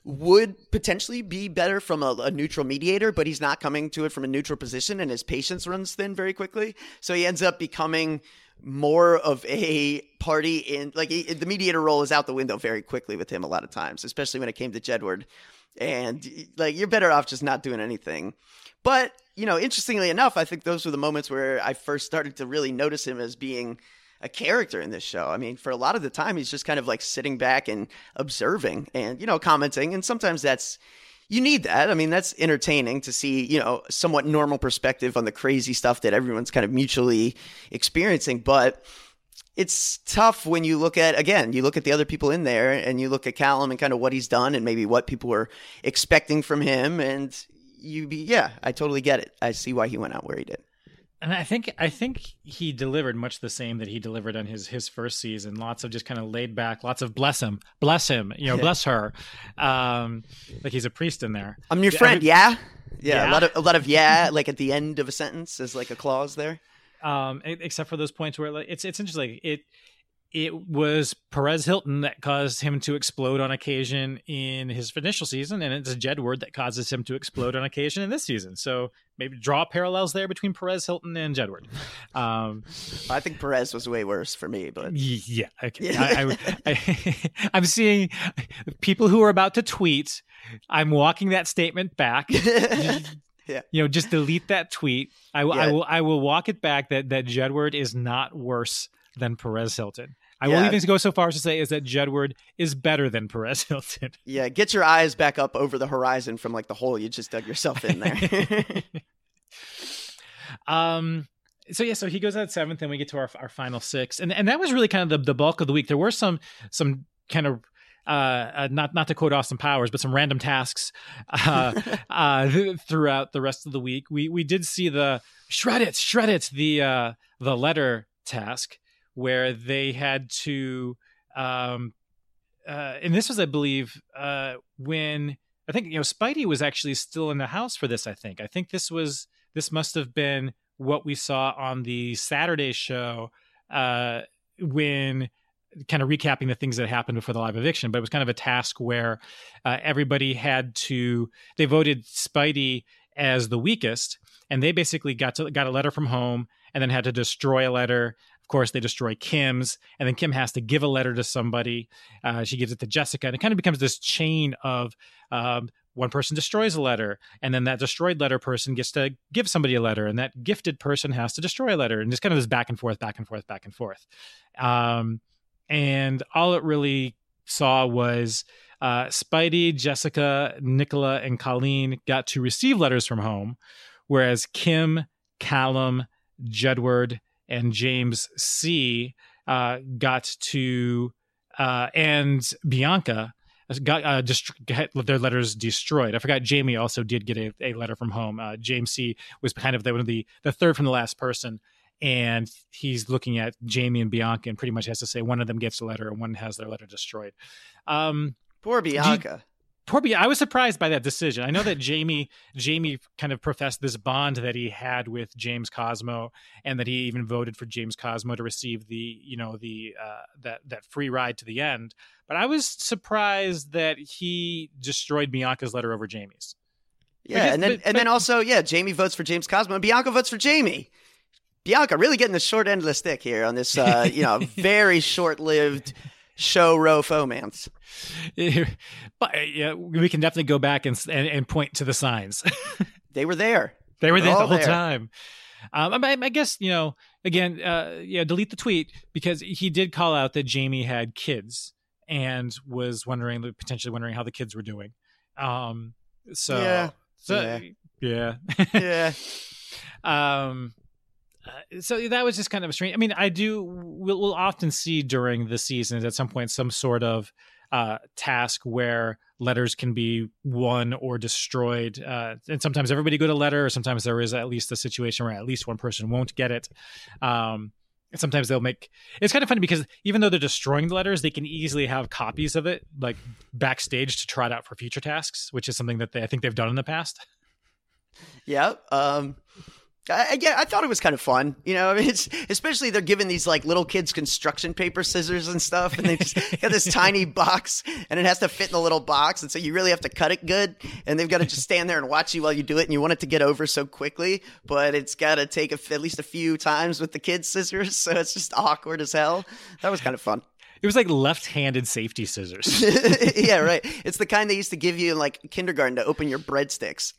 would potentially be better from a, a neutral mediator, but he's not coming to it from a neutral position, and his patience runs thin very quickly. So he ends up becoming more of a party in, like, he, the mediator role is out the window very quickly with him a lot of times, especially when it came to Jedward. And like, you're better off just not doing anything. But, you know, interestingly enough, I think those were the moments where I first started to really notice him as being a character in this show. I mean, for a lot of the time, he's just kind of like sitting back and observing and, you know, commenting. And sometimes that's, you need that. I mean, that's entertaining to see, you know, somewhat normal perspective on the crazy stuff that everyone's kind of mutually experiencing. But it's tough when you look at, again, you look at the other people in there and you look at Callum and kind of what he's done and maybe what people were expecting from him. And you be, yeah, I totally get it. I see why he went out where he did. And I think I think he delivered much the same that he delivered on his his first season. Lots of just kind of laid back, lots of bless him, bless him, you know, bless her. Um, like he's a priest in there. I'm your friend, Every, yeah? yeah, yeah. A lot of a lot of yeah, like at the end of a sentence is like a clause there. Um, except for those points where like, it's it's interesting. It it was Perez Hilton that caused him to explode on occasion in his initial season, and it's Jedward that causes him to explode on occasion in this season. So maybe draw parallels there between Perez Hilton and Jedward. Um, I think Perez was way worse for me, but yeah, okay. I, I, I, I'm seeing people who are about to tweet. I'm walking that statement back. Yeah. You know, just delete that tweet. I, yeah. I will. I will walk it back. That that Jedward is not worse than Perez Hilton. I yeah. will even go so far as to say is that Jedward is better than Perez Hilton. Yeah, get your eyes back up over the horizon from like the hole you just dug yourself in there. um. So yeah, so he goes out seventh, and we get to our our final six, and and that was really kind of the, the bulk of the week. There were some some kind of uh, uh not not to quote Austin Powers, but some random tasks uh, uh throughout the rest of the week. We we did see the shred it, shred it, the uh the letter task, where they had to, um, uh, and this was, I believe, uh, when I think, you know, Spidey was actually still in the house for this. I think, I think this was, this must have been what we saw on the Saturday show, uh, when kind of recapping the things that happened before the live eviction. But it was kind of a task where uh, everybody had to, they voted Spidey as the weakest, and they basically got to, got a letter from home and then had to destroy a letter. Of course, they destroy Kim's, and then Kim has to give a letter to somebody. Uh, she gives it to Jessica, and it kind of becomes this chain of um, one person destroys a letter, and then that destroyed letter person gets to give somebody a letter, and that gifted person has to destroy a letter, and just kind of this back and forth, back and forth, back and forth. Um, and all it really saw was uh, Spidey, Jessica, Nicola, and Colleen got to receive letters from home, whereas Kim, Callum, Jedward, and James C uh, got to, uh, and Bianca got uh, dist- got their letters destroyed. I forgot Jamie also did get a, a letter from home. Uh, James C was kind of the, one of the, the third from the last person. And he's looking at Jamie and Bianca and pretty much has to say one of them gets a letter and one has their letter destroyed. Um, Poor Bianca. You, poor Bianca. I was surprised by that decision. I know that Jamie Jamie kind of professed this bond that he had with James Cosmo, and that he even voted for James Cosmo to receive the, you know, the uh, that that free ride to the end. But I was surprised that he destroyed Bianca's letter over Jamie's. Yeah, guess, and then but, and but, then also, yeah, Jamie votes for James Cosmo and Bianca votes for Jamie. Bianca really getting the short end of the stick here on this, uh, you know, very short-lived show row fomance. But yeah, we can definitely go back and and, and point to the signs. They were there. They were there They're the whole there. time. Um, I, I guess, you know, again, uh, yeah, delete the tweet, because he did call out that Jamie had kids and was wondering, potentially wondering how the kids were doing. Um, so yeah, so yeah, yeah. yeah. um. Uh, so that was just kind of a strange. I mean, I do. We'll, we'll often see during the seasons at some point some sort of uh, task where letters can be won or destroyed, uh, and sometimes everybody get a letter, or sometimes there is at least a situation where at least one person won't get it. Um, and sometimes they'll make. It's kind of funny because even though they're destroying the letters, they can easily have copies of it like backstage to trot out for future tasks, which is something that they, I think they've done in the past. Yeah. Um... I, yeah, I thought it was kind of fun. You know, I mean, it's especially they're giving these like little kids construction paper scissors and stuff, and they just got this tiny box, and it has to fit in the little box, and so you really have to cut it good, and they've got to just stand there and watch you while you do it, and you want it to get over so quickly, but it's got to take a, at least a few times with the kids' scissors, so it's just awkward as hell. That was kind of fun. It was like left-handed safety scissors. Yeah, right. It's the kind they used to give you in like kindergarten to open your breadsticks.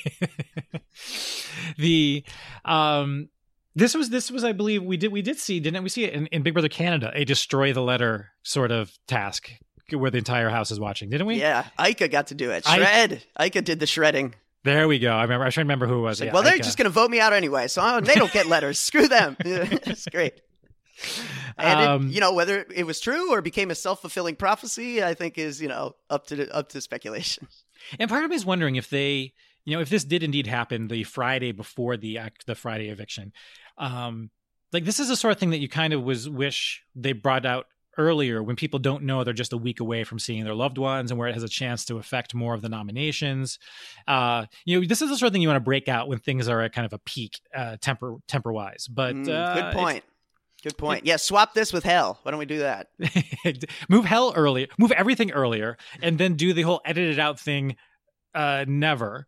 the um this was this was I believe we did we did see didn't we see it in, in Big Brother Canada, a destroy the letter sort of task where the entire house is watching, didn't we? Yeah, Ica got to do it. Shred. I- Ica did the shredding. There we go. I remember. I should remember who it was. Like, yeah, well, they're Ica. just going to vote me out anyway, so I, they don't get letters. Screw them. It's great. And Um, it, you know, whether it was true or became a self-fulfilling prophecy, I think is, you know, up to up to speculation. And part of me is wondering if they, you know, if this did indeed happen the Friday before the act, the Friday eviction, um, like this is the sort of thing that you kind of was wish they brought out earlier when people don't know they're just a week away from seeing their loved ones and where it has a chance to affect more of the nominations. Uh, you know, this is the sort of thing you want to break out when things are at kind of a peak uh, temper temper wise. But Mm, uh, good point. Good point. Yeah, swap this with hell. Why don't we do that? Move hell earlier, move everything earlier, and then do the whole edit it out thing. Uh, never.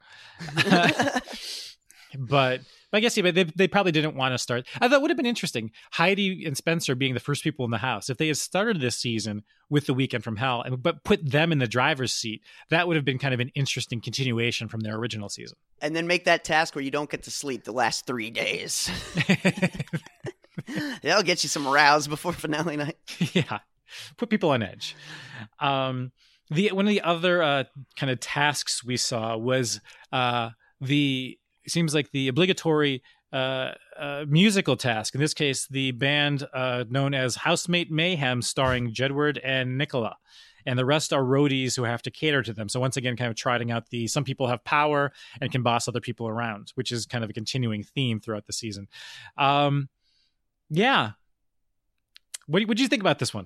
but, but I guess yeah, but they they probably didn't want to start. I thought it would have been interesting. Heidi and Spencer being the first people in the house. If they had started this season with the Weekend from Hell, and but put them in the driver's seat, that would have been kind of an interesting continuation from their original season. And then make that task where you don't get to sleep the last three days. That'll get you some rouse before finale night. Yeah, put people on edge. Um, the one of the other uh, kind of tasks we saw was uh, the it seems like the obligatory uh, uh, musical task. In this case, the band uh, known as Housemate Mayhem, starring Jedward and Nicola. And the rest are roadies who have to cater to them. So once again, kind of trotting out the some people have power and can boss other people around, which is kind of a continuing theme throughout the season. Um, yeah. What what do you think about this one?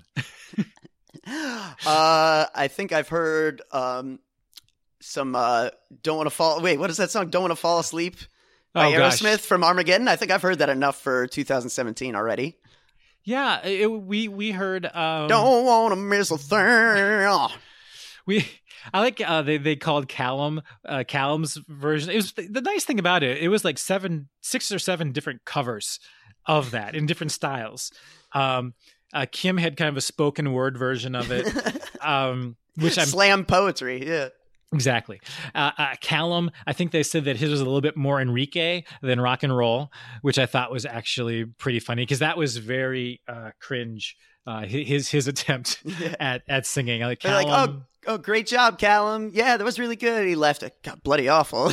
uh, I think I've heard um, some uh, "Don't Want to Fall." Wait, what is that song? "Don't Want to Fall Asleep" by Oh, gosh. Aerosmith from Armageddon. I think I've heard that enough for two thousand seventeen already. Yeah, it, we we heard. Um, Don't want to miss a thing. We, I like uh, they they called Callum uh, Callum's version. It was the nice thing about it. It was like seven, six or seven different covers of that in different styles. Um, uh, Kim had kind of a spoken word version of it, um, which I'm Slam poetry. Yeah. exactly. Uh, uh, Callum, I think they said that his was a little bit more Enrique than rock and roll, which I thought was actually pretty funny because that was very uh, cringe. Uh, his his attempt Yeah. at at singing, like They're Callum. like, oh, oh, great job, Callum. Yeah, that was really good. He left. It got bloody awful.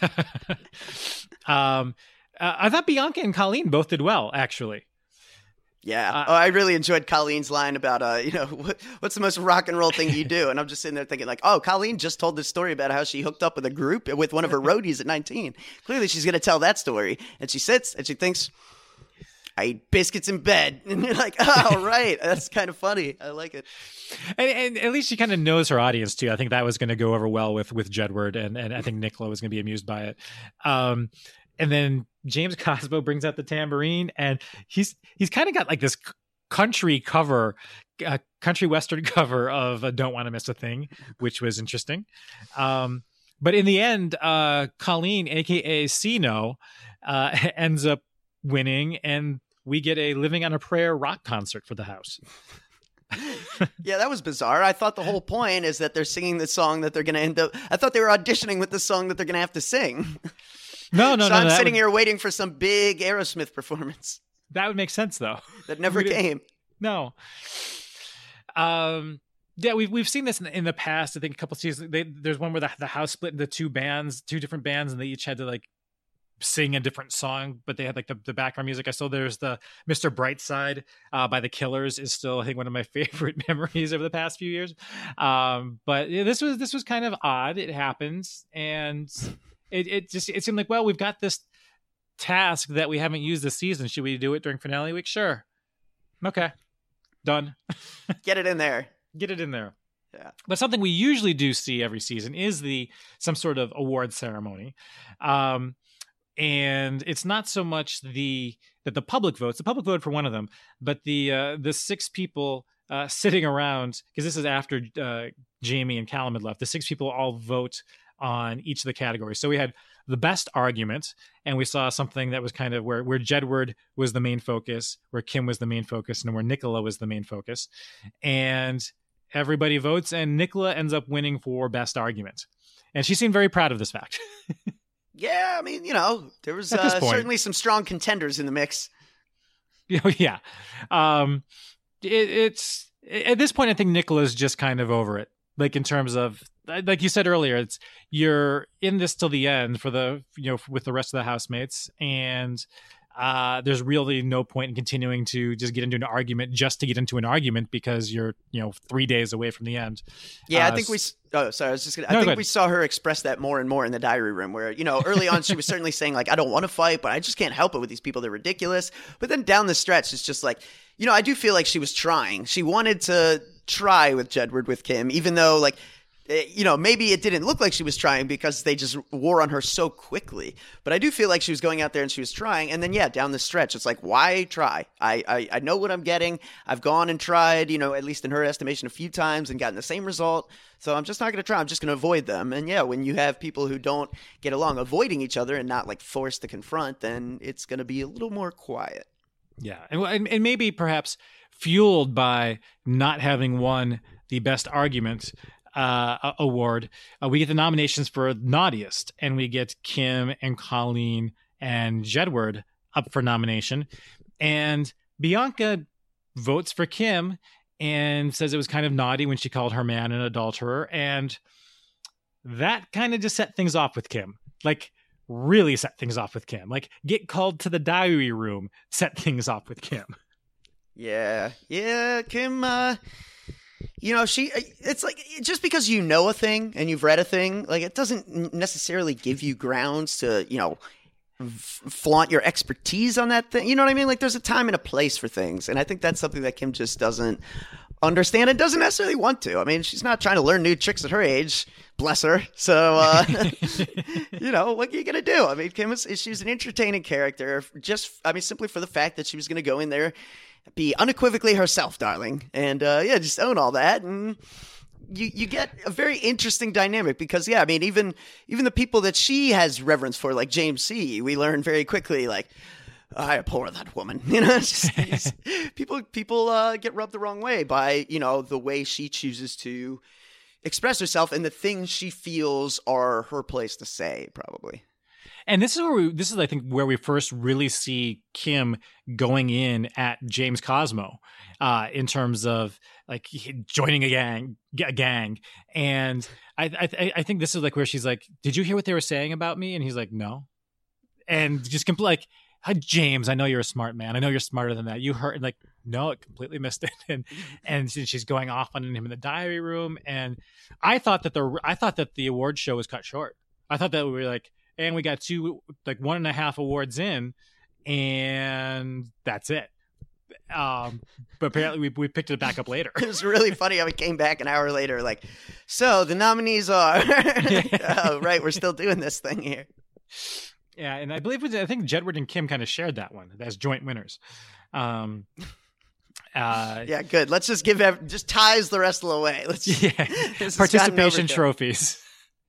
um, uh, I thought Bianca and Colleen both did well, actually. Yeah. Uh, oh, I really enjoyed Colleen's line about, uh, you know, what, what's the most rock and roll thing you do? And I'm just sitting there thinking like, oh, Colleen just told this story about how she hooked up with a group with one of her roadies at nineteen. Clearly she's going to tell that story. And she sits and she thinks, I eat biscuits in bed. And you're like, oh, right. That's kind of funny. I like it. And, and at least she kind of knows her audience too. I think that was going to go over well with with Jedward, and and I think Nicola was going to be amused by it. Um, and then James Cosmo brings out the tambourine, and he's he's kind of got like this c- country cover, uh, country western cover of uh, "Don't Want to Miss a Thing," which was interesting. Um, but in the end, uh, Colleen, aka Sino, uh, ends up winning, and we get a "Living on a Prayer" rock concert for the house. Yeah, that was bizarre. I thought the whole point is that they're singing the song that they're going to end up. I thought they were auditioning with the song that they're going to have to sing. No, no, so no. I'm that sitting would, here waiting for some big Aerosmith performance that would make sense, though. that never We didn't- came. No. Um. Yeah, we've we've seen this in, in the past. I think a couple seasons. They, there's one where the, the house split into two bands, two different bands, and they each had to like sing a different song, but they had like the, the background music. I saw there's the Mister Brightside uh, by the Killers is still I think one of my favorite memories over the past few years. Um, but yeah, this was this was kind of odd. It happens, and it it just it seemed like well we've got this task that we haven't used this season. Should we do it during finale week? Sure. Okay. Done. Get it in there. Get it in there. Yeah. But something we usually do see every season is the some sort of award ceremony. Um, and it's not so much the that the public votes. The public voted for one of them, but the uh, the six people uh, sitting around, because this is after uh, Jamie and Callum had left. The six people all vote on each of the categories. So we had the best argument, and we saw something that was kind of where where Jedward was the main focus, where Kim was the main focus, and where Nicola was the main focus. And everybody votes, and Nicola ends up winning for best argument. And she seemed very proud of this fact. Yeah, I mean, you know, there was uh, certainly some strong contenders in the mix. Yeah. Um, it, it's at this point, I think Nicola's just kind of over it. Like in terms of, like you said earlier, it's you're in this till the end for the, you know, with the rest of the housemates. And uh, there's really no point in continuing to just get into an argument just to get into an argument because you're, you know, three days away from the end. Yeah, uh, I think we, oh, sorry, I was just gonna, no, I think go we saw her express that more and more in the diary room where, you know, early on she was certainly saying like, I don't want to fight, but I just can't help it with these people. They're ridiculous. But then down the stretch, it's just like, you know, I do feel like she was trying. She wanted to try with Jedward with Kim, even though like, you know, maybe it didn't look like she was trying because they just wore on her so quickly. But I do feel like she was going out there and she was trying. And then, yeah, down the stretch, it's like, why try? I, I, I know what I'm getting. I've gone and tried, you know, at least in her estimation, a few times and gotten the same result. So I'm just not going to try. I'm just going to avoid them. And yeah, when you have people who don't get along avoiding each other and not like forced to confront, then it's going to be a little more quiet. Yeah. And, and maybe perhaps fueled by not having won the best argument Uh, award, uh, we get the nominations for naughtiest, and we get Kim and Colleen and Jedward up for nomination. And Bianca votes for Kim and says it was kind of naughty when she called her man an adulterer. And that kind of just set things off with Kim. Like, really set things off with Kim. Like, get called to the diary room, set things off with Kim. Yeah. Yeah, Kim, uh... You know, she, it's like, just because you know a thing and you've read a thing, like, it doesn't necessarily give you grounds to, you know, f- flaunt your expertise on that thing. You know what I mean? Like, there's a time and a place for things. And I think that's something that Kim just doesn't understand and doesn't necessarily want to. I mean, she's not trying to learn new tricks at her age. Bless her. So, uh, you know, what are you going to do? I mean, Kim is, she's an entertaining character. Just, I mean, simply for the fact that she was going to go in there, be unequivocally herself, darling. And, uh, yeah, just own all that. And you, you get a very interesting dynamic because, yeah, I mean, even, even the people that she has reverence for, like James C., we learn very quickly, like, I abhor that woman. You know, it's just, it's, people, people, uh, get rubbed the wrong way by, you know, the way she chooses to express herself and the things she feels are her place to say, probably. And this is where we, this is, I think, where we first really see Kim going in at James Cosmo, uh, in terms of like joining a gang, a gang. And I, I, I think this is like where she's like, "Did you hear what they were saying about me?" And he's like, "No." And just compl- like, "Hi, James, I know you're a smart man. I know you're smarter than that. You heard," and like, "No, I completely missed it." And and she's going off on him in the diary room. And I thought that the I thought that the award show was cut short. I thought that we were like. And we got two, like one and a half awards in, and that's it. Um, but apparently we we picked it back up later. It was really funny how we came back an hour later, like, so the nominees are, oh, right, we're still doing this thing here. Yeah, and I believe, it was, I think Jedward and Kim kind of shared that one as joint winners. Um, uh, yeah, good. Let's just give, ev- just ties the rest of the way. Let's yeah, participation trophies.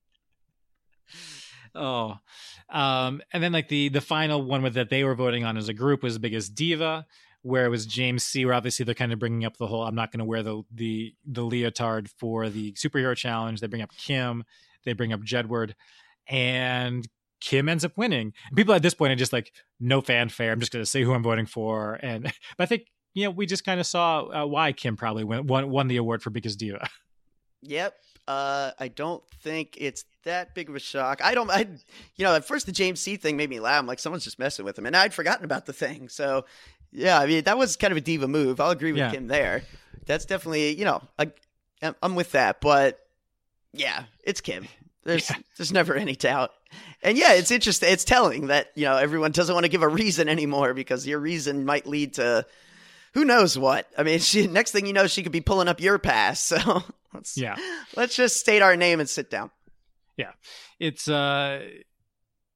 Oh, um, and then like the the final one with that they were voting on as a group was the biggest diva, where it was James C. Where obviously they're kind of bringing up the whole I'm not going to wear the the the leotard for the superhero challenge. They bring up Kim, they bring up Jedward, and Kim ends up winning. People at this point are just like no fanfare. I'm just going to say who I'm voting for, and but I think you know we just kind of saw uh, why Kim probably won, won won the award for biggest diva. Yep. Uh, I don't think it's that big of a shock. I don't, I, you know, at first the James C. thing made me laugh. I'm like, someone's just messing with him. And I'd forgotten about the thing. So, yeah, I mean, that was kind of a diva move. I'll agree with yeah. him there. That's definitely, you know, I, I'm with that. But, yeah, it's Kim. There's yeah. there's never any doubt. And, yeah, it's interesting. It's telling that, you know, everyone doesn't want to give a reason anymore because your reason might lead to who knows what. I mean, she, next thing you know, she could be pulling up your past. So let's, yeah. let's just state our name and sit down. Yeah. It's, uh,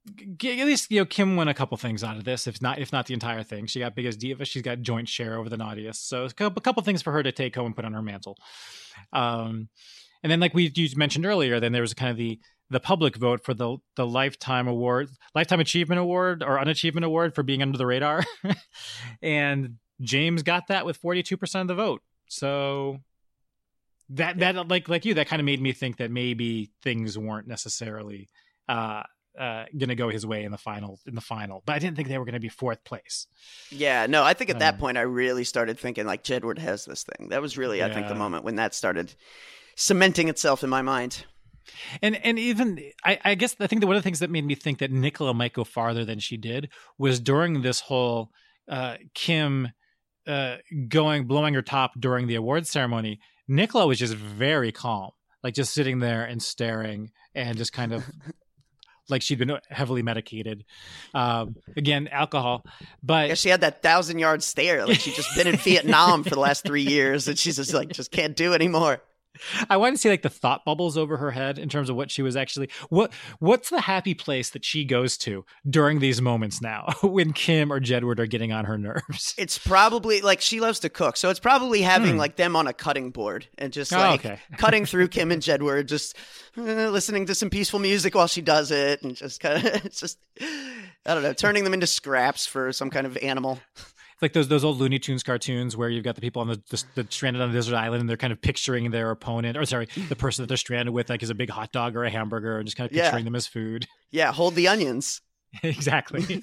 g- at least you know Kim won a couple things out of this, if not if not the entire thing. She got biggest diva. She's got joint share over the naughtiest. So a couple, a couple things for her to take home and put on her mantle. Um, and then like we you mentioned earlier, then there was kind of the the public vote for the the lifetime award, lifetime achievement award or unachievement award for being under the radar, and James got that with forty-two percent of the vote. So that that like like you, that kind of made me think that maybe things weren't necessarily uh, uh, going to go his way in the final in the final. But I didn't think they were going to be fourth place. Yeah, no, I think at that Um, point I really started thinking like Jedward has this thing. That was really, I think, the Yeah. moment when that started cementing itself in my mind. And and even I, I guess I think that one of the things that made me think that Nicola might go farther than she did was during this whole uh, Kim uh, going blowing her top during the awards ceremony. Nicola was just very calm, like just sitting there and staring and just kind of like she'd been heavily medicated. Um, again, alcohol, but Yeah, she had that thousand yard stare, like she'd just been in Vietnam for the last three years, and she's just like just can't do anymore. I wanted to see like the thought bubbles over her head in terms of what she was actually what what's the happy place that she goes to during these moments now when Kim or Jedward are getting on her nerves. It's probably like she loves to cook, so it's probably having Hmm. like them on a cutting board and just Oh, like okay. cutting through Kim and Jedward, just uh, listening to some peaceful music while she does it, and just kind of it's just I don't know, turning them into scraps for some kind of animal. It's like those those old Looney Tunes cartoons where you've got the people on the, the, the stranded on the desert island and they're kind of picturing their opponent or sorry the person that they're stranded with like is a big hot dog or a hamburger and just kind of Yeah. picturing them as food. Yeah, hold the onions. Exactly.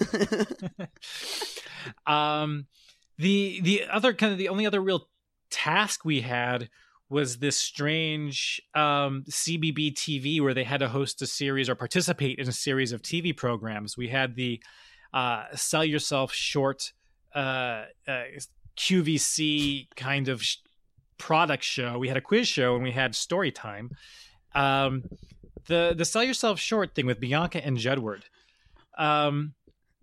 um, the the other kind of the only other real task we had was this strange um, C B B T V where they had to host a series or participate in a series of T V programs. We had the uh, Sell Yourself Short uh, uh, Q V C kind of sh- product show. We had a quiz show and we had story time. Um, the the Sell Yourself Short thing with Bianca and Jedward. Um,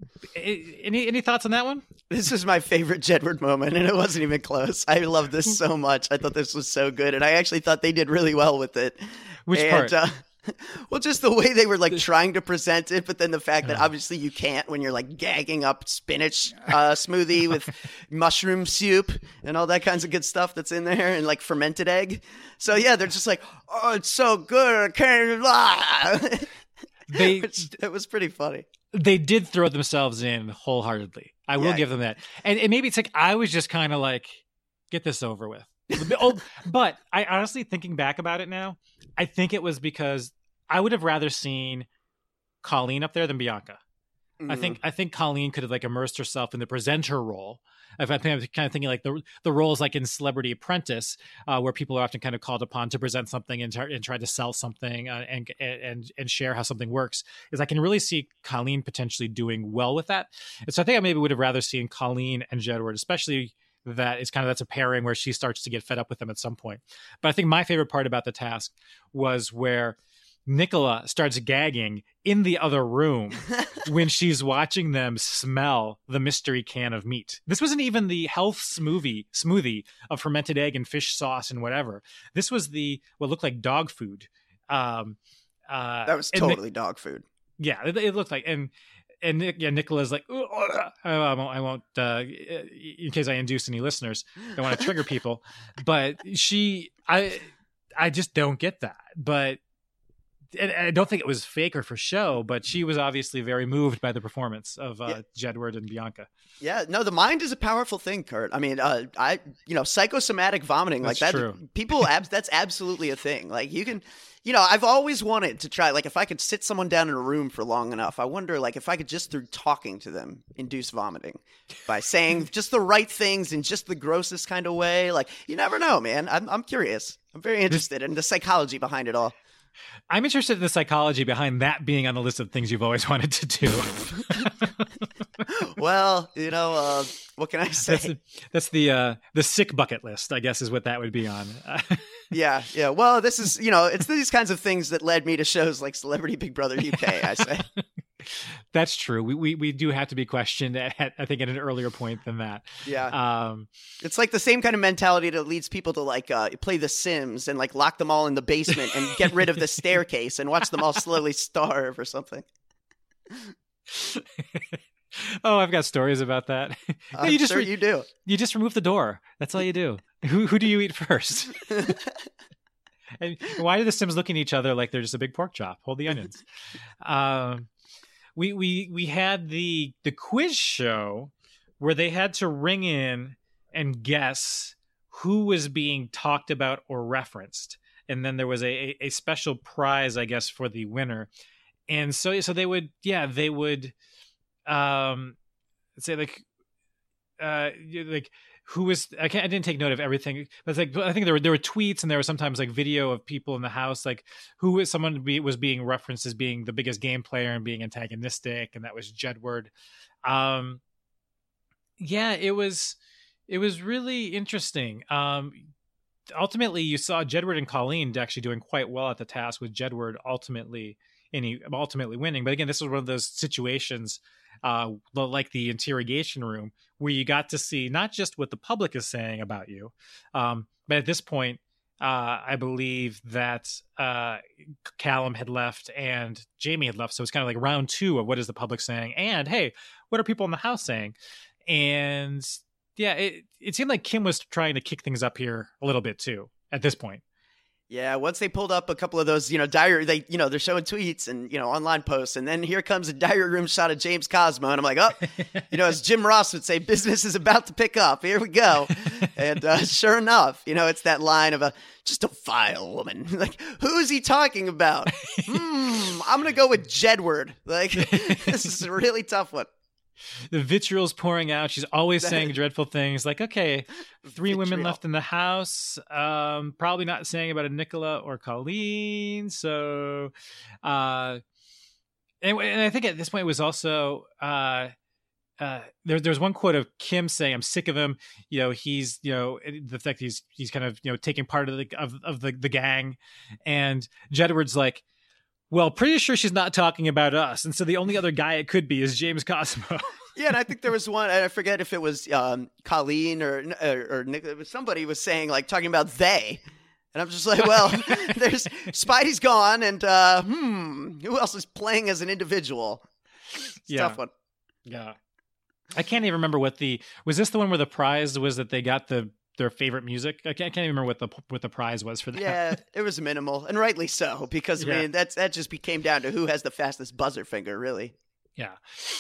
a- any any thoughts on that one? This is my favorite Jedward moment, and it wasn't even close. I love this so much. I thought this was so good, and I actually thought they did really well with it. Which and, part? Uh, well, just the way they were like trying to present it, but then the fact that Uh. obviously you can't when you're like gagging up spinach uh, smoothie with mushroom soup and all that kinds of good stuff that's in there, and like fermented egg. So yeah, they're just like, oh, it's so good. I can't lie. They Which, it was pretty funny. they did throw themselves in wholeheartedly. I will Yeah. give them that. And, and maybe it's like I was just kind of like, get this over with. oh, but I honestly, thinking back about it now, I think it was because I would have rather seen Colleen up there than Bianca. I Mhm. think I think Colleen could have like immersed herself in the presenter role. If I think I'm kind of thinking like the the roles like in Celebrity Apprentice, uh, where people are often kind of called upon to present something and, tar- and try to sell something uh, and and and share how something works, is I can really see Colleen potentially doing well with that. And so I think I maybe would have rather seen Colleen and Jedward, especially that it's kind of that's a pairing where she starts to get fed up with them at some point. But I think my favorite part about the task was where Nicola starts gagging in the other room when she's watching them smell the mystery can of meat. This wasn't even the health smoothie smoothie of fermented egg and fish sauce and whatever. This was the what looked like dog food. Um, uh, That was and Nic- totally dog food. yeah, it, it looked like and. And Nic- yeah, Nicola's like, "Ugh, ugh." I won't, I won't uh, in case I induce any listeners, don't want to trigger people. But she, I, I just don't get that. But and I don't think it was fake or for show, but she was obviously very moved by the performance of uh, Jedward and Bianca. Yeah, no, the mind is a powerful thing, Kurt. I mean, uh, I, you know, psychosomatic vomiting That's like that. true. People, ab- that's absolutely a thing. Like you can, you know, I've always wanted to try. Like if I could sit someone down in a room for long enough, I wonder, like, if I could just through talking to them induce vomiting by saying just the right things in just the grossest kind of way. Like you never know, man. I'm, I'm curious. I'm very interested in the psychology behind it all. I'm interested in the psychology behind that being on the list of things you've always wanted to do. Well, you know, uh, what can I say? That's the, that's the uh, the sick bucket list, I guess, is what that would be on. Yeah, yeah. Well, this is, you know, it's these kinds of things that led me to shows like Celebrity Big Brother U K, I say. That's true. We, we we do have to be questioned at, at I think at an earlier point than that. Yeah. Um, It's like the same kind of mentality that leads people to like uh, play The Sims and like lock them all in the basement and get rid of the staircase and watch them all slowly starve or something. Oh, I've got stories about that. No, I'm you just sure re- you do. you just remove the door. That's all you do. Who who do you eat first? And why do the Sims look at each other like they're just a big pork chop? Hold the onions. Um, we we we had the the quiz show where they had to ring in and guess who was being talked about or referenced, and then there was a a special prize, I guess, for the winner. And so so they would yeah they would um say like uh like who was I can't I didn't take note of everything, but it's like I think there were there were tweets and there was sometimes like video of people in the house, like who was someone be, was being referenced as being the biggest game player and being antagonistic, and that was Jedward. Um, yeah, it was it was really interesting. Um, ultimately, you saw Jedward and Colleen actually doing quite well at the task, with Jedward ultimately any ultimately winning. But again, this was one of those situations, uh, like the interrogation room, where you got to see not just what the public is saying about you, um, but at this point, uh, I believe that uh, Callum had left and Jamie had left. So it's kind of like round two of what is the public saying, and hey, what are people in the house saying? And yeah, it, it seemed like Kim was trying to kick things up here a little bit too at this point. Yeah, once they pulled up a couple of those, you know, diary, they, you know, they're showing tweets and, you know, online posts, and then here comes a diary room shot of James Cosmo, and I'm like, oh, you know, as Jim Ross would say, business is about to pick up. Here we go. And uh, sure enough, you know, it's that line of a just a vile woman. Like, who is he talking about? Hmm, I'm gonna go with Jedward. Like, this is a really tough one. The vitriol's pouring out. She's always saying dreadful things like, okay, three Vitriol. women left in the house. Um, probably not saying about a Nicola or Colleen. So, uh, and, and I think at this point it was also, uh, uh, there, there's one quote of Kim saying, "I'm sick of him. You know, he's, you know, the fact he's, he's kind of, you know, taking part of the, of, of the, the gang." And Jedward's like, well, pretty sure she's not talking about us. And so the only other guy it could be is James Cosmo. Yeah, and I think there was one, I forget if it was um, Colleen or, or, or Nick, somebody was saying, like, talking about they. And I'm just like, well, there's Spidey's gone, and uh, hmm, who else is playing as an individual? It's a Yeah. tough one. Yeah. I can't even remember what the, was this the one where the prize was that they got the, their favorite music? I can't, I can't even remember what the what the prize was for that. Yeah, it was minimal, and rightly so, because I Yeah. mean that's that just came down to who has the fastest buzzer finger, really. Yeah.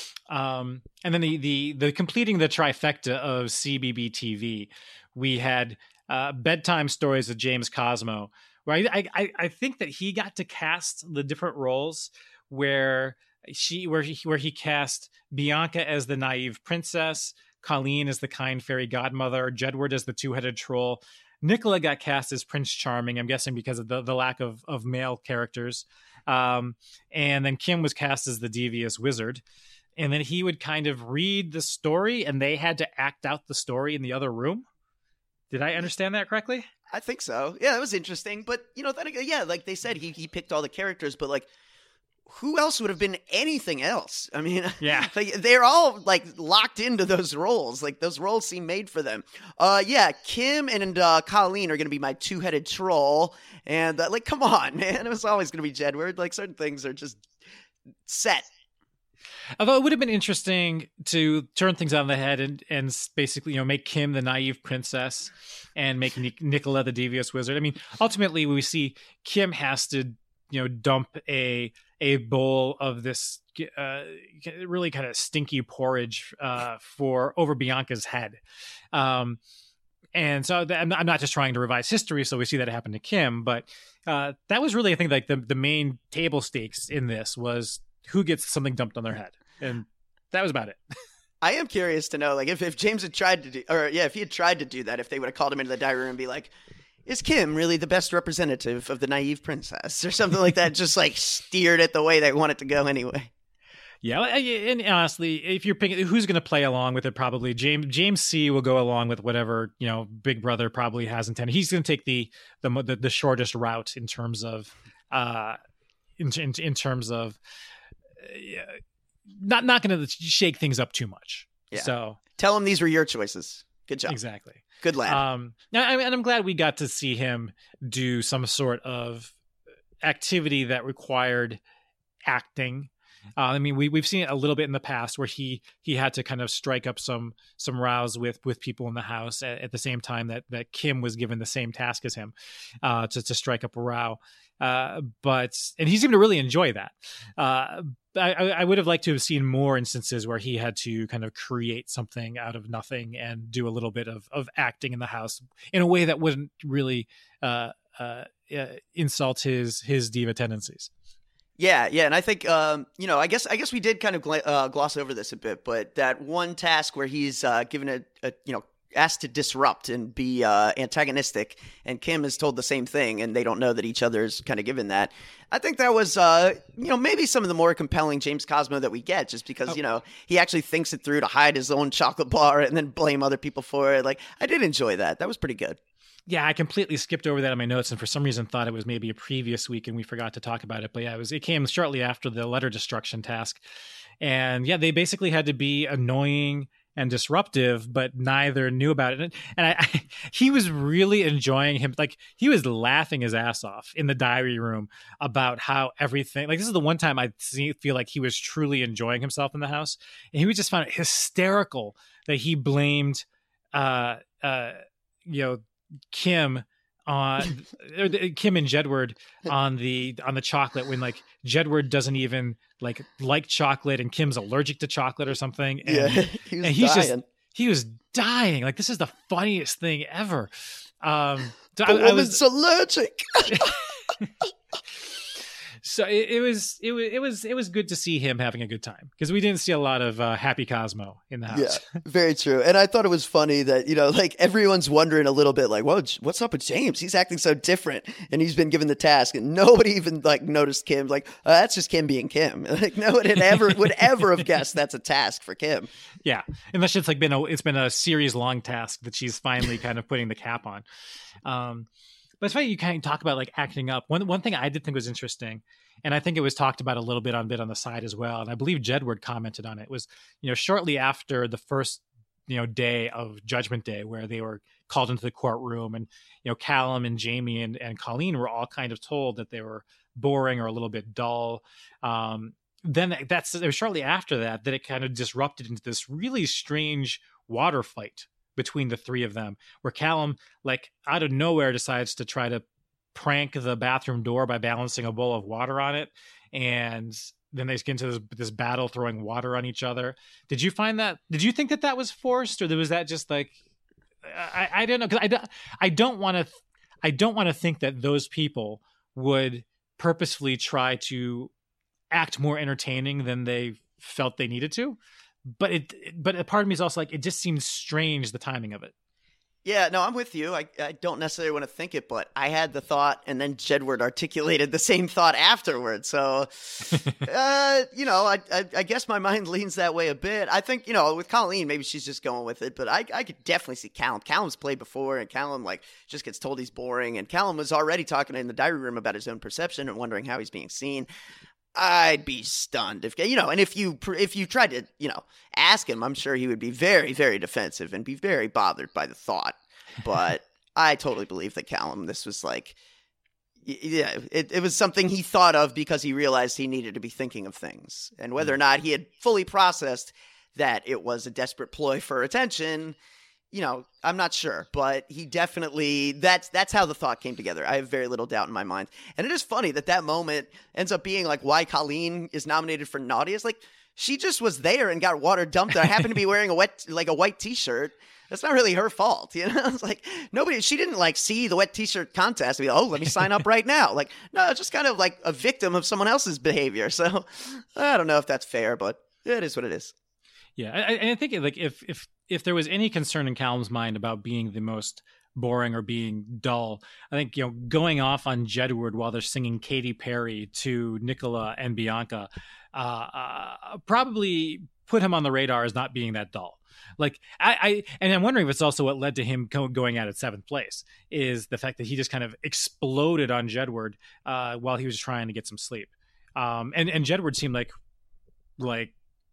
Um, and then the, the, the completing the trifecta of C B B T V, we had uh, bedtime stories of James Cosmo, where I, I, I think that he got to cast the different roles where she, where he, where he cast Bianca as the naive princess, Colleen as the kind fairy godmother, Jedward as the two-headed troll. Nicola got cast as Prince Charming, I'm guessing because of the, the lack of, of male characters. Um, and then Kim was cast as the devious wizard. And then he would kind of read the story, and they had to act out the story in the other room. Did I understand that correctly? I think so. Yeah, it was interesting, but you know, then again, yeah, like they said, he he picked all the characters, but like, who else would have been anything else? I mean, Yeah. like, they're all like locked into those roles. Like those roles seem made for them. Uh, yeah, Kim and uh, Colleen are going to be my two-headed troll, and uh, like, come on, man, it was always going to be Jedward. Like certain things are just set. Although it would have been interesting to turn things on the head and, and basically, you know, make Kim the naive princess and make Nic- Nicola the devious wizard. I mean, ultimately, we see Kim has to, you know, dump a a bowl of this uh, really kind of stinky porridge uh, for over Bianca's head. Um, and so th- I'm not just trying to revise history, so we see that happen to Kim, but uh, that was really, I think, like the, the main table stakes in this was who gets something dumped on their head. And that was about it. I am curious to know, like, if, if James had tried to do, or yeah, if he had tried to do that, if they would have called him into the diary room and be like, is Kim really the best representative of the naive princess or something like that? Just like steered it the way they want it to go anyway. Yeah, and honestly, if you're picking who's going to play along with it, probably James James C will go along with whatever, you know, Big Brother probably has intended. He's going to take the, the the the shortest route in terms of uh in in, in terms of uh, not not going to shake things up too much. Yeah. So tell him these were your choices. Good job. Exactly. Good lad. Um, and I'm glad we got to see him do some sort of activity that required acting. Uh, I mean, we we've seen it a little bit in the past where he he had to kind of strike up some some rows with with people in the house at, at the same time that that Kim was given the same task as him, uh, to to strike up a row. Uh, but and he seemed to really enjoy that. Uh, I, I would have liked to have seen more instances where he had to kind of create something out of nothing and do a little bit of, of acting in the house in a way that wouldn't really uh, uh, uh, insult his his diva tendencies. Yeah, yeah, and I think um, you know, I guess I guess we did kind of gl- uh, gloss over this a bit, but that one task where he's uh, given a, a you know. asked to disrupt and be uh, antagonistic, and Kim is told the same thing, and they don't know that each other's kind of given that. I think that was, uh, you know, maybe some of the more compelling James Cosmo that we get, just because, oh. you know, he actually thinks it through to hide his own chocolate bar and then blame other people for it. Like, I did enjoy that. That was pretty good. Yeah, I completely skipped over that in my notes, and for some reason thought it was maybe a previous week, and we forgot to talk about it. But yeah, it was. It came shortly after the letter destruction task, and yeah, they basically had to be annoying and disruptive, but neither knew about it. And, and I, I, he was really enjoying him. Like, he was laughing his ass off in the diary room about how everything, like, this is the one time I see, feel like he was truly enjoying himself in the house. And he was just found it hysterical that he blamed, uh, uh, you know, Kim on Kim and Jedward on the on the chocolate, when like Jedward doesn't even like like chocolate and Kim's allergic to chocolate or something. And, yeah, he was and he's dying. just he was dying. Like, this is the funniest thing ever. Um, so the I, woman's I was, allergic. So it, it was it was it was it was good to see him having a good time, because we didn't see a lot of uh, happy Cosmo in the house. Yeah, very true. And I thought it was funny that, you know, like, everyone's wondering a little bit, like, whoa, what's up with James? He's acting so different, and he's been given the task, and nobody even like noticed Kim. Like, oh, that's just Kim being Kim. Like, no one had ever would ever have guessed that's a task for Kim. Yeah, unless it's like been a it's been a series long task that she's finally kind of putting the cap on. Um, But it's funny you kind of talk about like acting up. One one thing I did think was interesting, and I think it was talked about a little bit on bit on the side as well, and I believe Jedward commented on it, was, you know, shortly after the first, you know, day of Judgment Day, where they were called into the courtroom, and, you know, Callum and Jamie and, and Colleen were all kind of told that they were boring or a little bit dull. Um, then that's it was shortly after that that it kind of disrupted into this really strange water fight between the three of them, where Callum, like, out of nowhere decides to try to prank the bathroom door by balancing a bowl of water on it, and then they get into this, this battle throwing water on each other. Did you find that, did you think that that was forced, or was that just like, I, I don't know, because I don't, I don't want to I don't want to think that those people would purposefully try to act more entertaining than they felt they needed to. But it, but a part of me is also like, it just seems strange, the timing of it. Yeah, no, I'm with you. I, I don't necessarily want to think it, but I had the thought, and then Jedward articulated the same thought afterwards. So, uh, you know, I, I I guess my mind leans that way a bit. I think, you know, with Colleen, maybe she's just going with it, but I I could definitely see Callum. Callum's played before, and Callum, like, just gets told he's boring, and Callum was already talking in the diary room about his own perception and wondering how he's being seen. I'd be stunned if, you know, and if you if you tried to, you know, ask him, I'm sure he would be very, very defensive and be very bothered by the thought. But I totally believe that Callum, this was like, yeah, it, it was something he thought of because he realized he needed to be thinking of things. And whether or not he had fully processed that it was a desperate ploy for attention, you know, I'm not sure, but he definitely, that's that's how the thought came together. I have very little doubt in my mind. And it is funny that that moment ends up being like why Colleen is nominated for naughtiest. Like, she just was there and got water dumped. I happened to be wearing a wet, like a white t-shirt. That's not really her fault, you know? It's like, nobody, she didn't like see the wet t-shirt contest and be, oh, let me sign up right now. Like, no, just kind of like a victim of someone else's behavior. So I don't know if that's fair, but it is what it is. Yeah, I, I think like if if if there was any concern in Callum's mind about being the most boring or being dull, I think, you know, going off on Jedward while they're singing Katy Perry to Nicola and Bianca uh, uh, probably put him on the radar as not being that dull. Like, I, I and I'm wondering if it's also what led to him going out at seventh place, is the fact that he just kind of exploded on Jedward uh, while he was trying to get some sleep. Um, and and Jedward seemed like like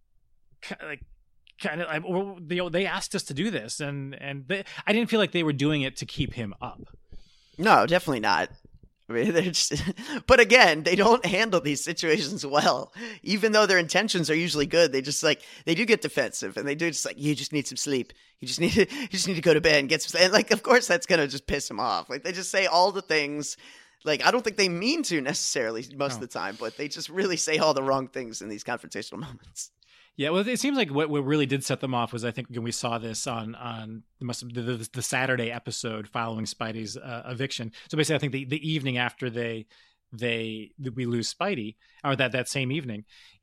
like. kind of, well, they they asked us to do this, and and they, I didn't feel like they were doing it to keep him up. No, definitely not. I mean, they're just, but again, they don't handle these situations well. Even though their intentions are usually good, they just like they do get defensive, and they do just like you just need some sleep. You just need to, you just need to go to bed and get some sleep. And like, of course, that's gonna just piss them off. Like they just say all the things. Like I don't think they mean to necessarily most no. of the time, but they just really say all the wrong things in these confrontational moments. Yeah, well, it seems like what, what really did set them off was I think when we saw this on on the, the, the Saturday episode following Spidey's uh, eviction. So basically, I think the, the evening after they they we lose Spidey, or that, that same evening,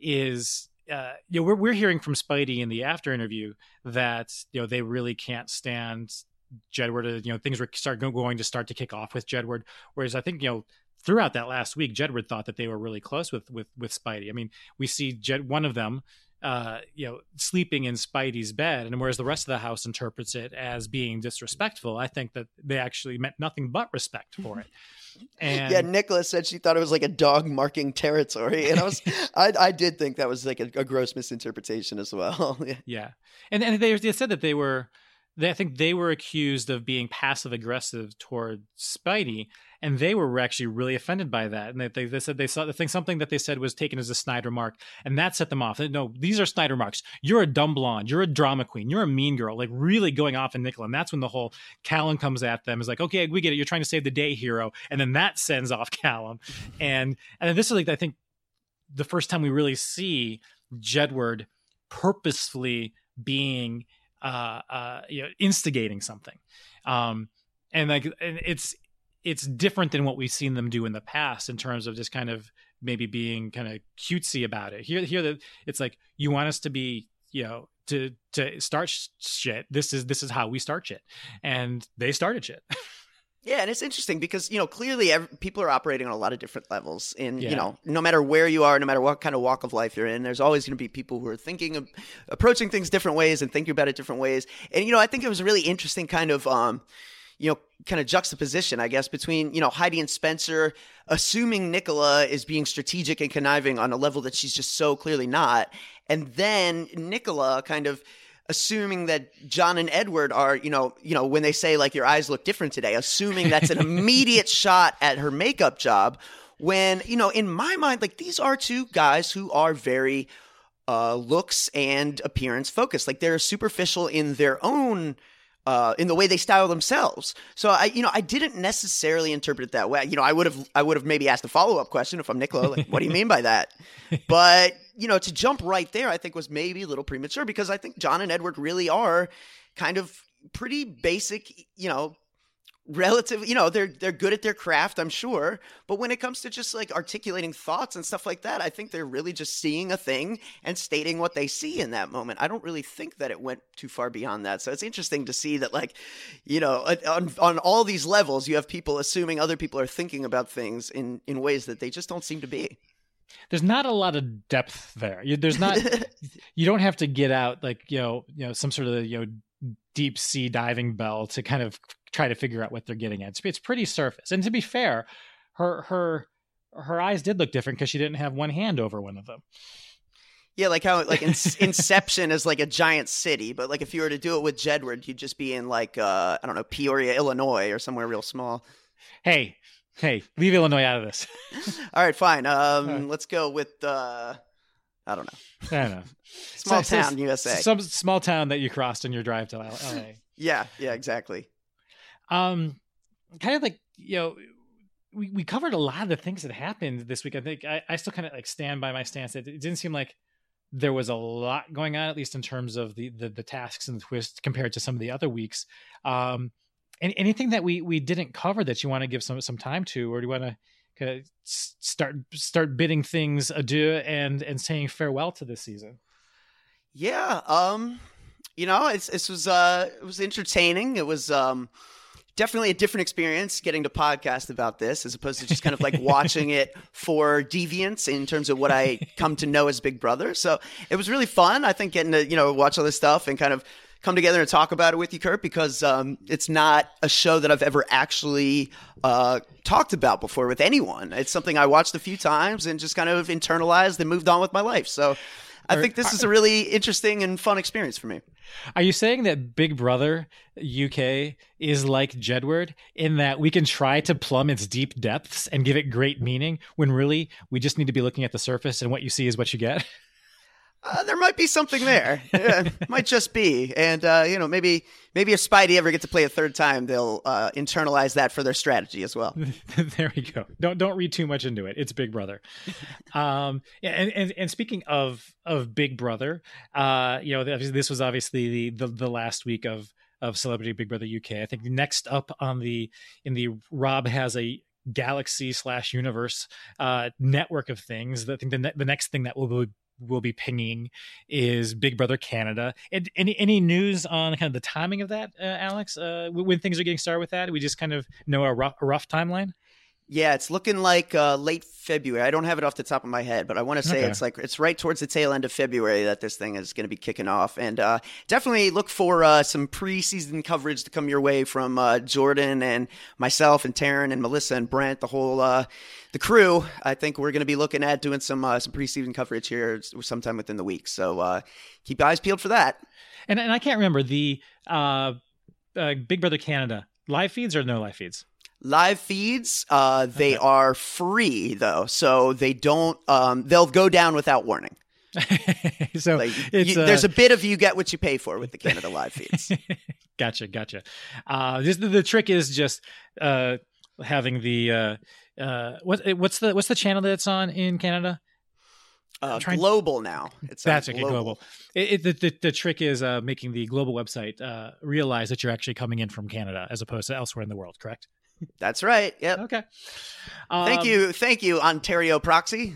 is uh, you know we're we're hearing from Spidey in the after interview that you know they really can't stand Jedward. You know things were start going to start to kick off with Jedward, whereas I think you know. Throughout that last week, Jedward thought that they were really close with with with Spidey. I mean, we see Jed, one of them, uh, you know, sleeping in Spidey's bed, and whereas the rest of the house interprets it as being disrespectful, I think that they actually meant nothing but respect for it. And yeah, Nicholas said she thought it was like a dog marking territory, and I was, I, I did think that was like a, a gross misinterpretation as well. yeah. yeah, and and they, they said that they were. They, I think they were accused of being passive aggressive toward Spidey, and they were actually really offended by that. And they, they, they said they saw the thing, something that they said was taken as a Snide remark, and that set them off. No, these are Snide remarks. You're a dumb blonde. You're a drama queen. You're a mean girl. Like really going off in Nicola. And that's when the whole Callum comes at them. Is like, okay, we get it. You're trying to save the day, hero. And then that sends off Callum. And and then this is like I think the first time we really see Jedward purposefully being. Uh, uh, you know, instigating something, um, and like and it's it's different than what we've seen them do in the past in terms of just kind of maybe being kind of cutesy about it. Here, here, that it's like you want us to be, you know, to to start sh- shit. This is this is how we start shit, and they started shit. Yeah, and it's interesting because, you know, clearly every, people are operating on a lot of different levels. And, yeah. you know, no matter where you are, no matter what kind of walk of life you're in, there's always going to be people who are thinking of approaching things different ways and thinking about it different ways. And, you know, I think it was a really interesting kind of, um, you know, kind of juxtaposition, I guess, between, you know, Heidi and Spencer assuming Nicola is being strategic and conniving on a level that she's just so clearly not. And then Nicola kind of assuming that John and Edward are, you know, you know, when they say like your eyes look different today, assuming that's an immediate shot at her makeup job when, you know, in my mind, like these are two guys who are very uh, looks and appearance focused. Like they're superficial in their own Uh, in the way they style themselves. So I, you know, I didn't necessarily interpret it that way. You know, I would have, I would have maybe asked a follow-up question if I'm Nicola, like, what do you mean by that? But, you know, to jump right there, I think was maybe a little premature because I think John and Edward really are kind of pretty basic, you know, relative, you know, they're, they're good at their craft, I'm sure. But when it comes to just like articulating thoughts and stuff like that, I think they're really just seeing a thing and stating what they see in that moment. I don't really think that it went too far beyond that. So it's interesting to see that, like, you know, on, on all these levels, you have people assuming other people are thinking about things in, in ways that they just don't seem to be. There's not a lot of depth there. You, there's not, you don't have to get out like, you know, you know, some sort of, you know, deep sea diving bell to kind of try to figure out what they're getting at. It's, it's pretty surface. And to be fair, her her her eyes did look different because she didn't have one hand over one of them. Yeah, like how like in, Inception is like a giant city, but like if you were to do it with Jedward, you'd just be in like uh, I don't know, Peoria, Illinois, or somewhere real small. Hey, hey, leave Illinois out of this. All right, fine. Um, right. Let's go with uh, I don't know. I don't know. Small so, town, so, U S A. Some small town that you crossed on your drive to L A. Yeah, yeah, exactly. Um, kind of like, you know, we, we covered a lot of the things that happened this week. I think I, I still kind of like stand by my stance. It, it didn't seem like there was a lot going on, at least in terms of the, the, the tasks and the twists compared to some of the other weeks. Um, any, anything that we, we didn't cover that you want to give some, some time to, or do you want to kind of start, start bidding things adieu and, and saying farewell to this season? Yeah. Um, you know, it's, this was, uh, it was entertaining. It was, um, definitely a different experience getting to podcast about this as opposed to just kind of like watching it for deviance in terms of what I come to know as Big Brother. So it was really fun. I think getting to, you know, watch all this stuff and kind of come together and talk about it with you, Kurt, because um, it's not a show that I've ever actually uh, talked about before with anyone. It's something I watched a few times and just kind of internalized and moved on with my life. So I think this is a really interesting and fun experience for me. Are you saying that Big Brother U K is like Jedward in that we can try to plumb its deep depths and give it great meaning when really we just need to be looking at the surface and what you see is what you get? Uh, there might be something there. Yeah, might just be. And, uh, you know, maybe maybe if Spidey ever gets to play a third time, they'll uh, internalize that for their strategy as well. There we go. Don't don't read too much into it. It's Big Brother. um, and, and and speaking of of Big Brother, uh, you know, this was obviously the, the the last week of of Celebrity Big Brother U K. I think next up on the in the Rob has a galaxy slash universe uh, network of things. I think the ne- the next thing that will be will be pinging is Big Brother Canada. And any any news on kind of the timing of that, uh, Alex? Uh, when things are getting started with that? We just kind of know a rough, a rough timeline? Yeah, it's looking like uh, late February. I don't have it off the top of my head, but I want to say okay. it's like it's right towards the tail end of February that this thing is going to be kicking off. And uh, definitely look for uh, some preseason coverage to come your way from uh, Jordan and myself and Taryn and Melissa and Brent, the whole uh, the crew. I think we're going to be looking at doing some uh, some preseason coverage here sometime within the week. So uh, keep your eyes peeled for that. And and I can't remember the uh, uh, Big Brother Canada live feeds or no live feeds. Live feeds, uh, they okay. are free though, so they don't. Um, they'll go down without warning. so like, it's, you, uh, there's a bit of you get what you pay for with the Canada live feeds. Gotcha, gotcha. Uh, this, the, the trick is just uh, having the uh, uh, what, what's the what's the channel that it's on in Canada? Uh, global to... now. It's That's okay, global. global. It, it, the, the the trick is uh, making the global website uh, realize that you're actually coming in from Canada as opposed to elsewhere in the world. Correct? That's right. Yep. Okay. Um, thank you. Thank you, Ontario Proxy.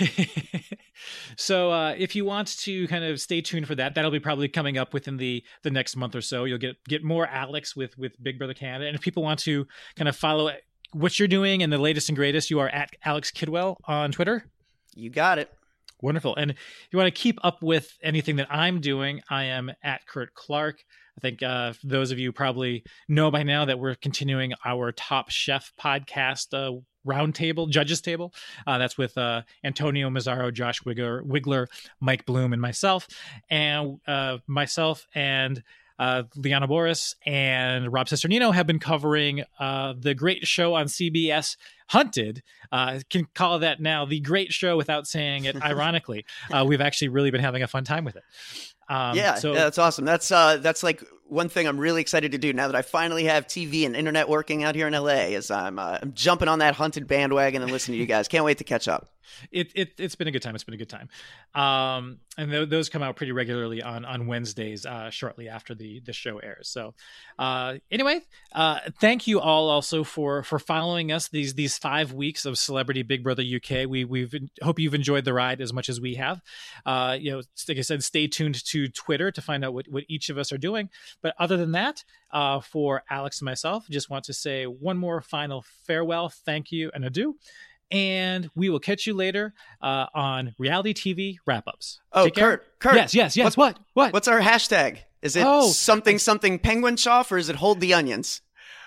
So uh, if you want to kind of stay tuned for that, that'll be probably coming up within the, the next month or so. You'll get get more Alex with, with Big Brother Canada. And if people want to kind of follow what you're doing and the latest and greatest, you are at Alex Kidwell on Twitter. You got it. Wonderful. And if you want to keep up with anything that I'm doing, I am at Kurt Clark. I think uh, those of you probably know by now that we're continuing our Top Chef podcast uh, roundtable, judges table. Uh, that's with uh, Antonio Mazzaro, Josh Wigler, Wigler, Mike Bloom, and myself. And uh, myself and uh, Liana Boris and Rob Cesternino have been covering uh, the great show on C B S, Hunted. Uh, can call that now the great show without saying it ironically. Uh, we've actually really been having a fun time with it. Um, yeah, so, yeah, that's awesome. That's uh, that's like one thing I'm really excited to do now that I finally have T V and internet working out here in L A. Is I'm uh, I'm jumping on that Hunted bandwagon and listening to you guys. Can't wait to catch up. It it it's been a good time. It's been a good time. Um, and th- those come out pretty regularly on on Wednesdays, uh, shortly after the the show airs. So, uh, anyway, uh, thank you all also for for following us these these five weeks of Celebrity Big Brother U K. We we've hope you've enjoyed the ride as much as we have. Uh, you know, like I said, stay tuned to Twitter to find out what what each of us are doing. But other than that, uh, for Alex and myself, just want to say one more final farewell, thank you, and adieu. And we will catch you later uh, on reality T V wrap-ups. Oh, Take Kurt, care. Kurt. Yes, yes, yes. What? What? What's our hashtag? Is it oh, something, something penguin choff, or is it hold the onions?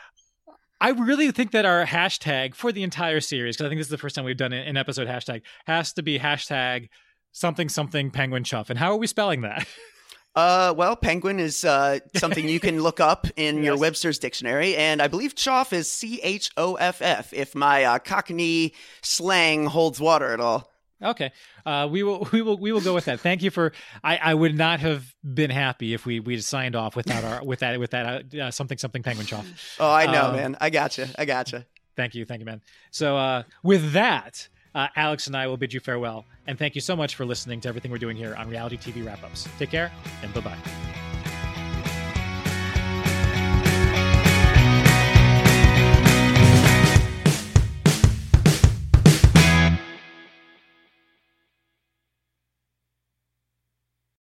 I really think that our hashtag for the entire series, because I think this is the first time we've done an episode hashtag, has to be hashtag something, something penguin choff. And how are we spelling that? Uh, well, penguin is uh, something you can look up in yes. your Webster's dictionary, and I believe choff is C H O F F, if my uh, Cockney slang holds water at all. Okay, uh, we will we will we will go with that. Thank you for. I, I would not have been happy if we we signed off without our with that with that uh, something something penguin choff. Oh, I know, um, man. I gotcha. I gotcha. Thank you, thank you, man. So uh, with that. Uh, Alex and I will bid you farewell. And thank you so much for listening to everything we're doing here on Reality T V Wrap-Ups. Take care, and bye-bye.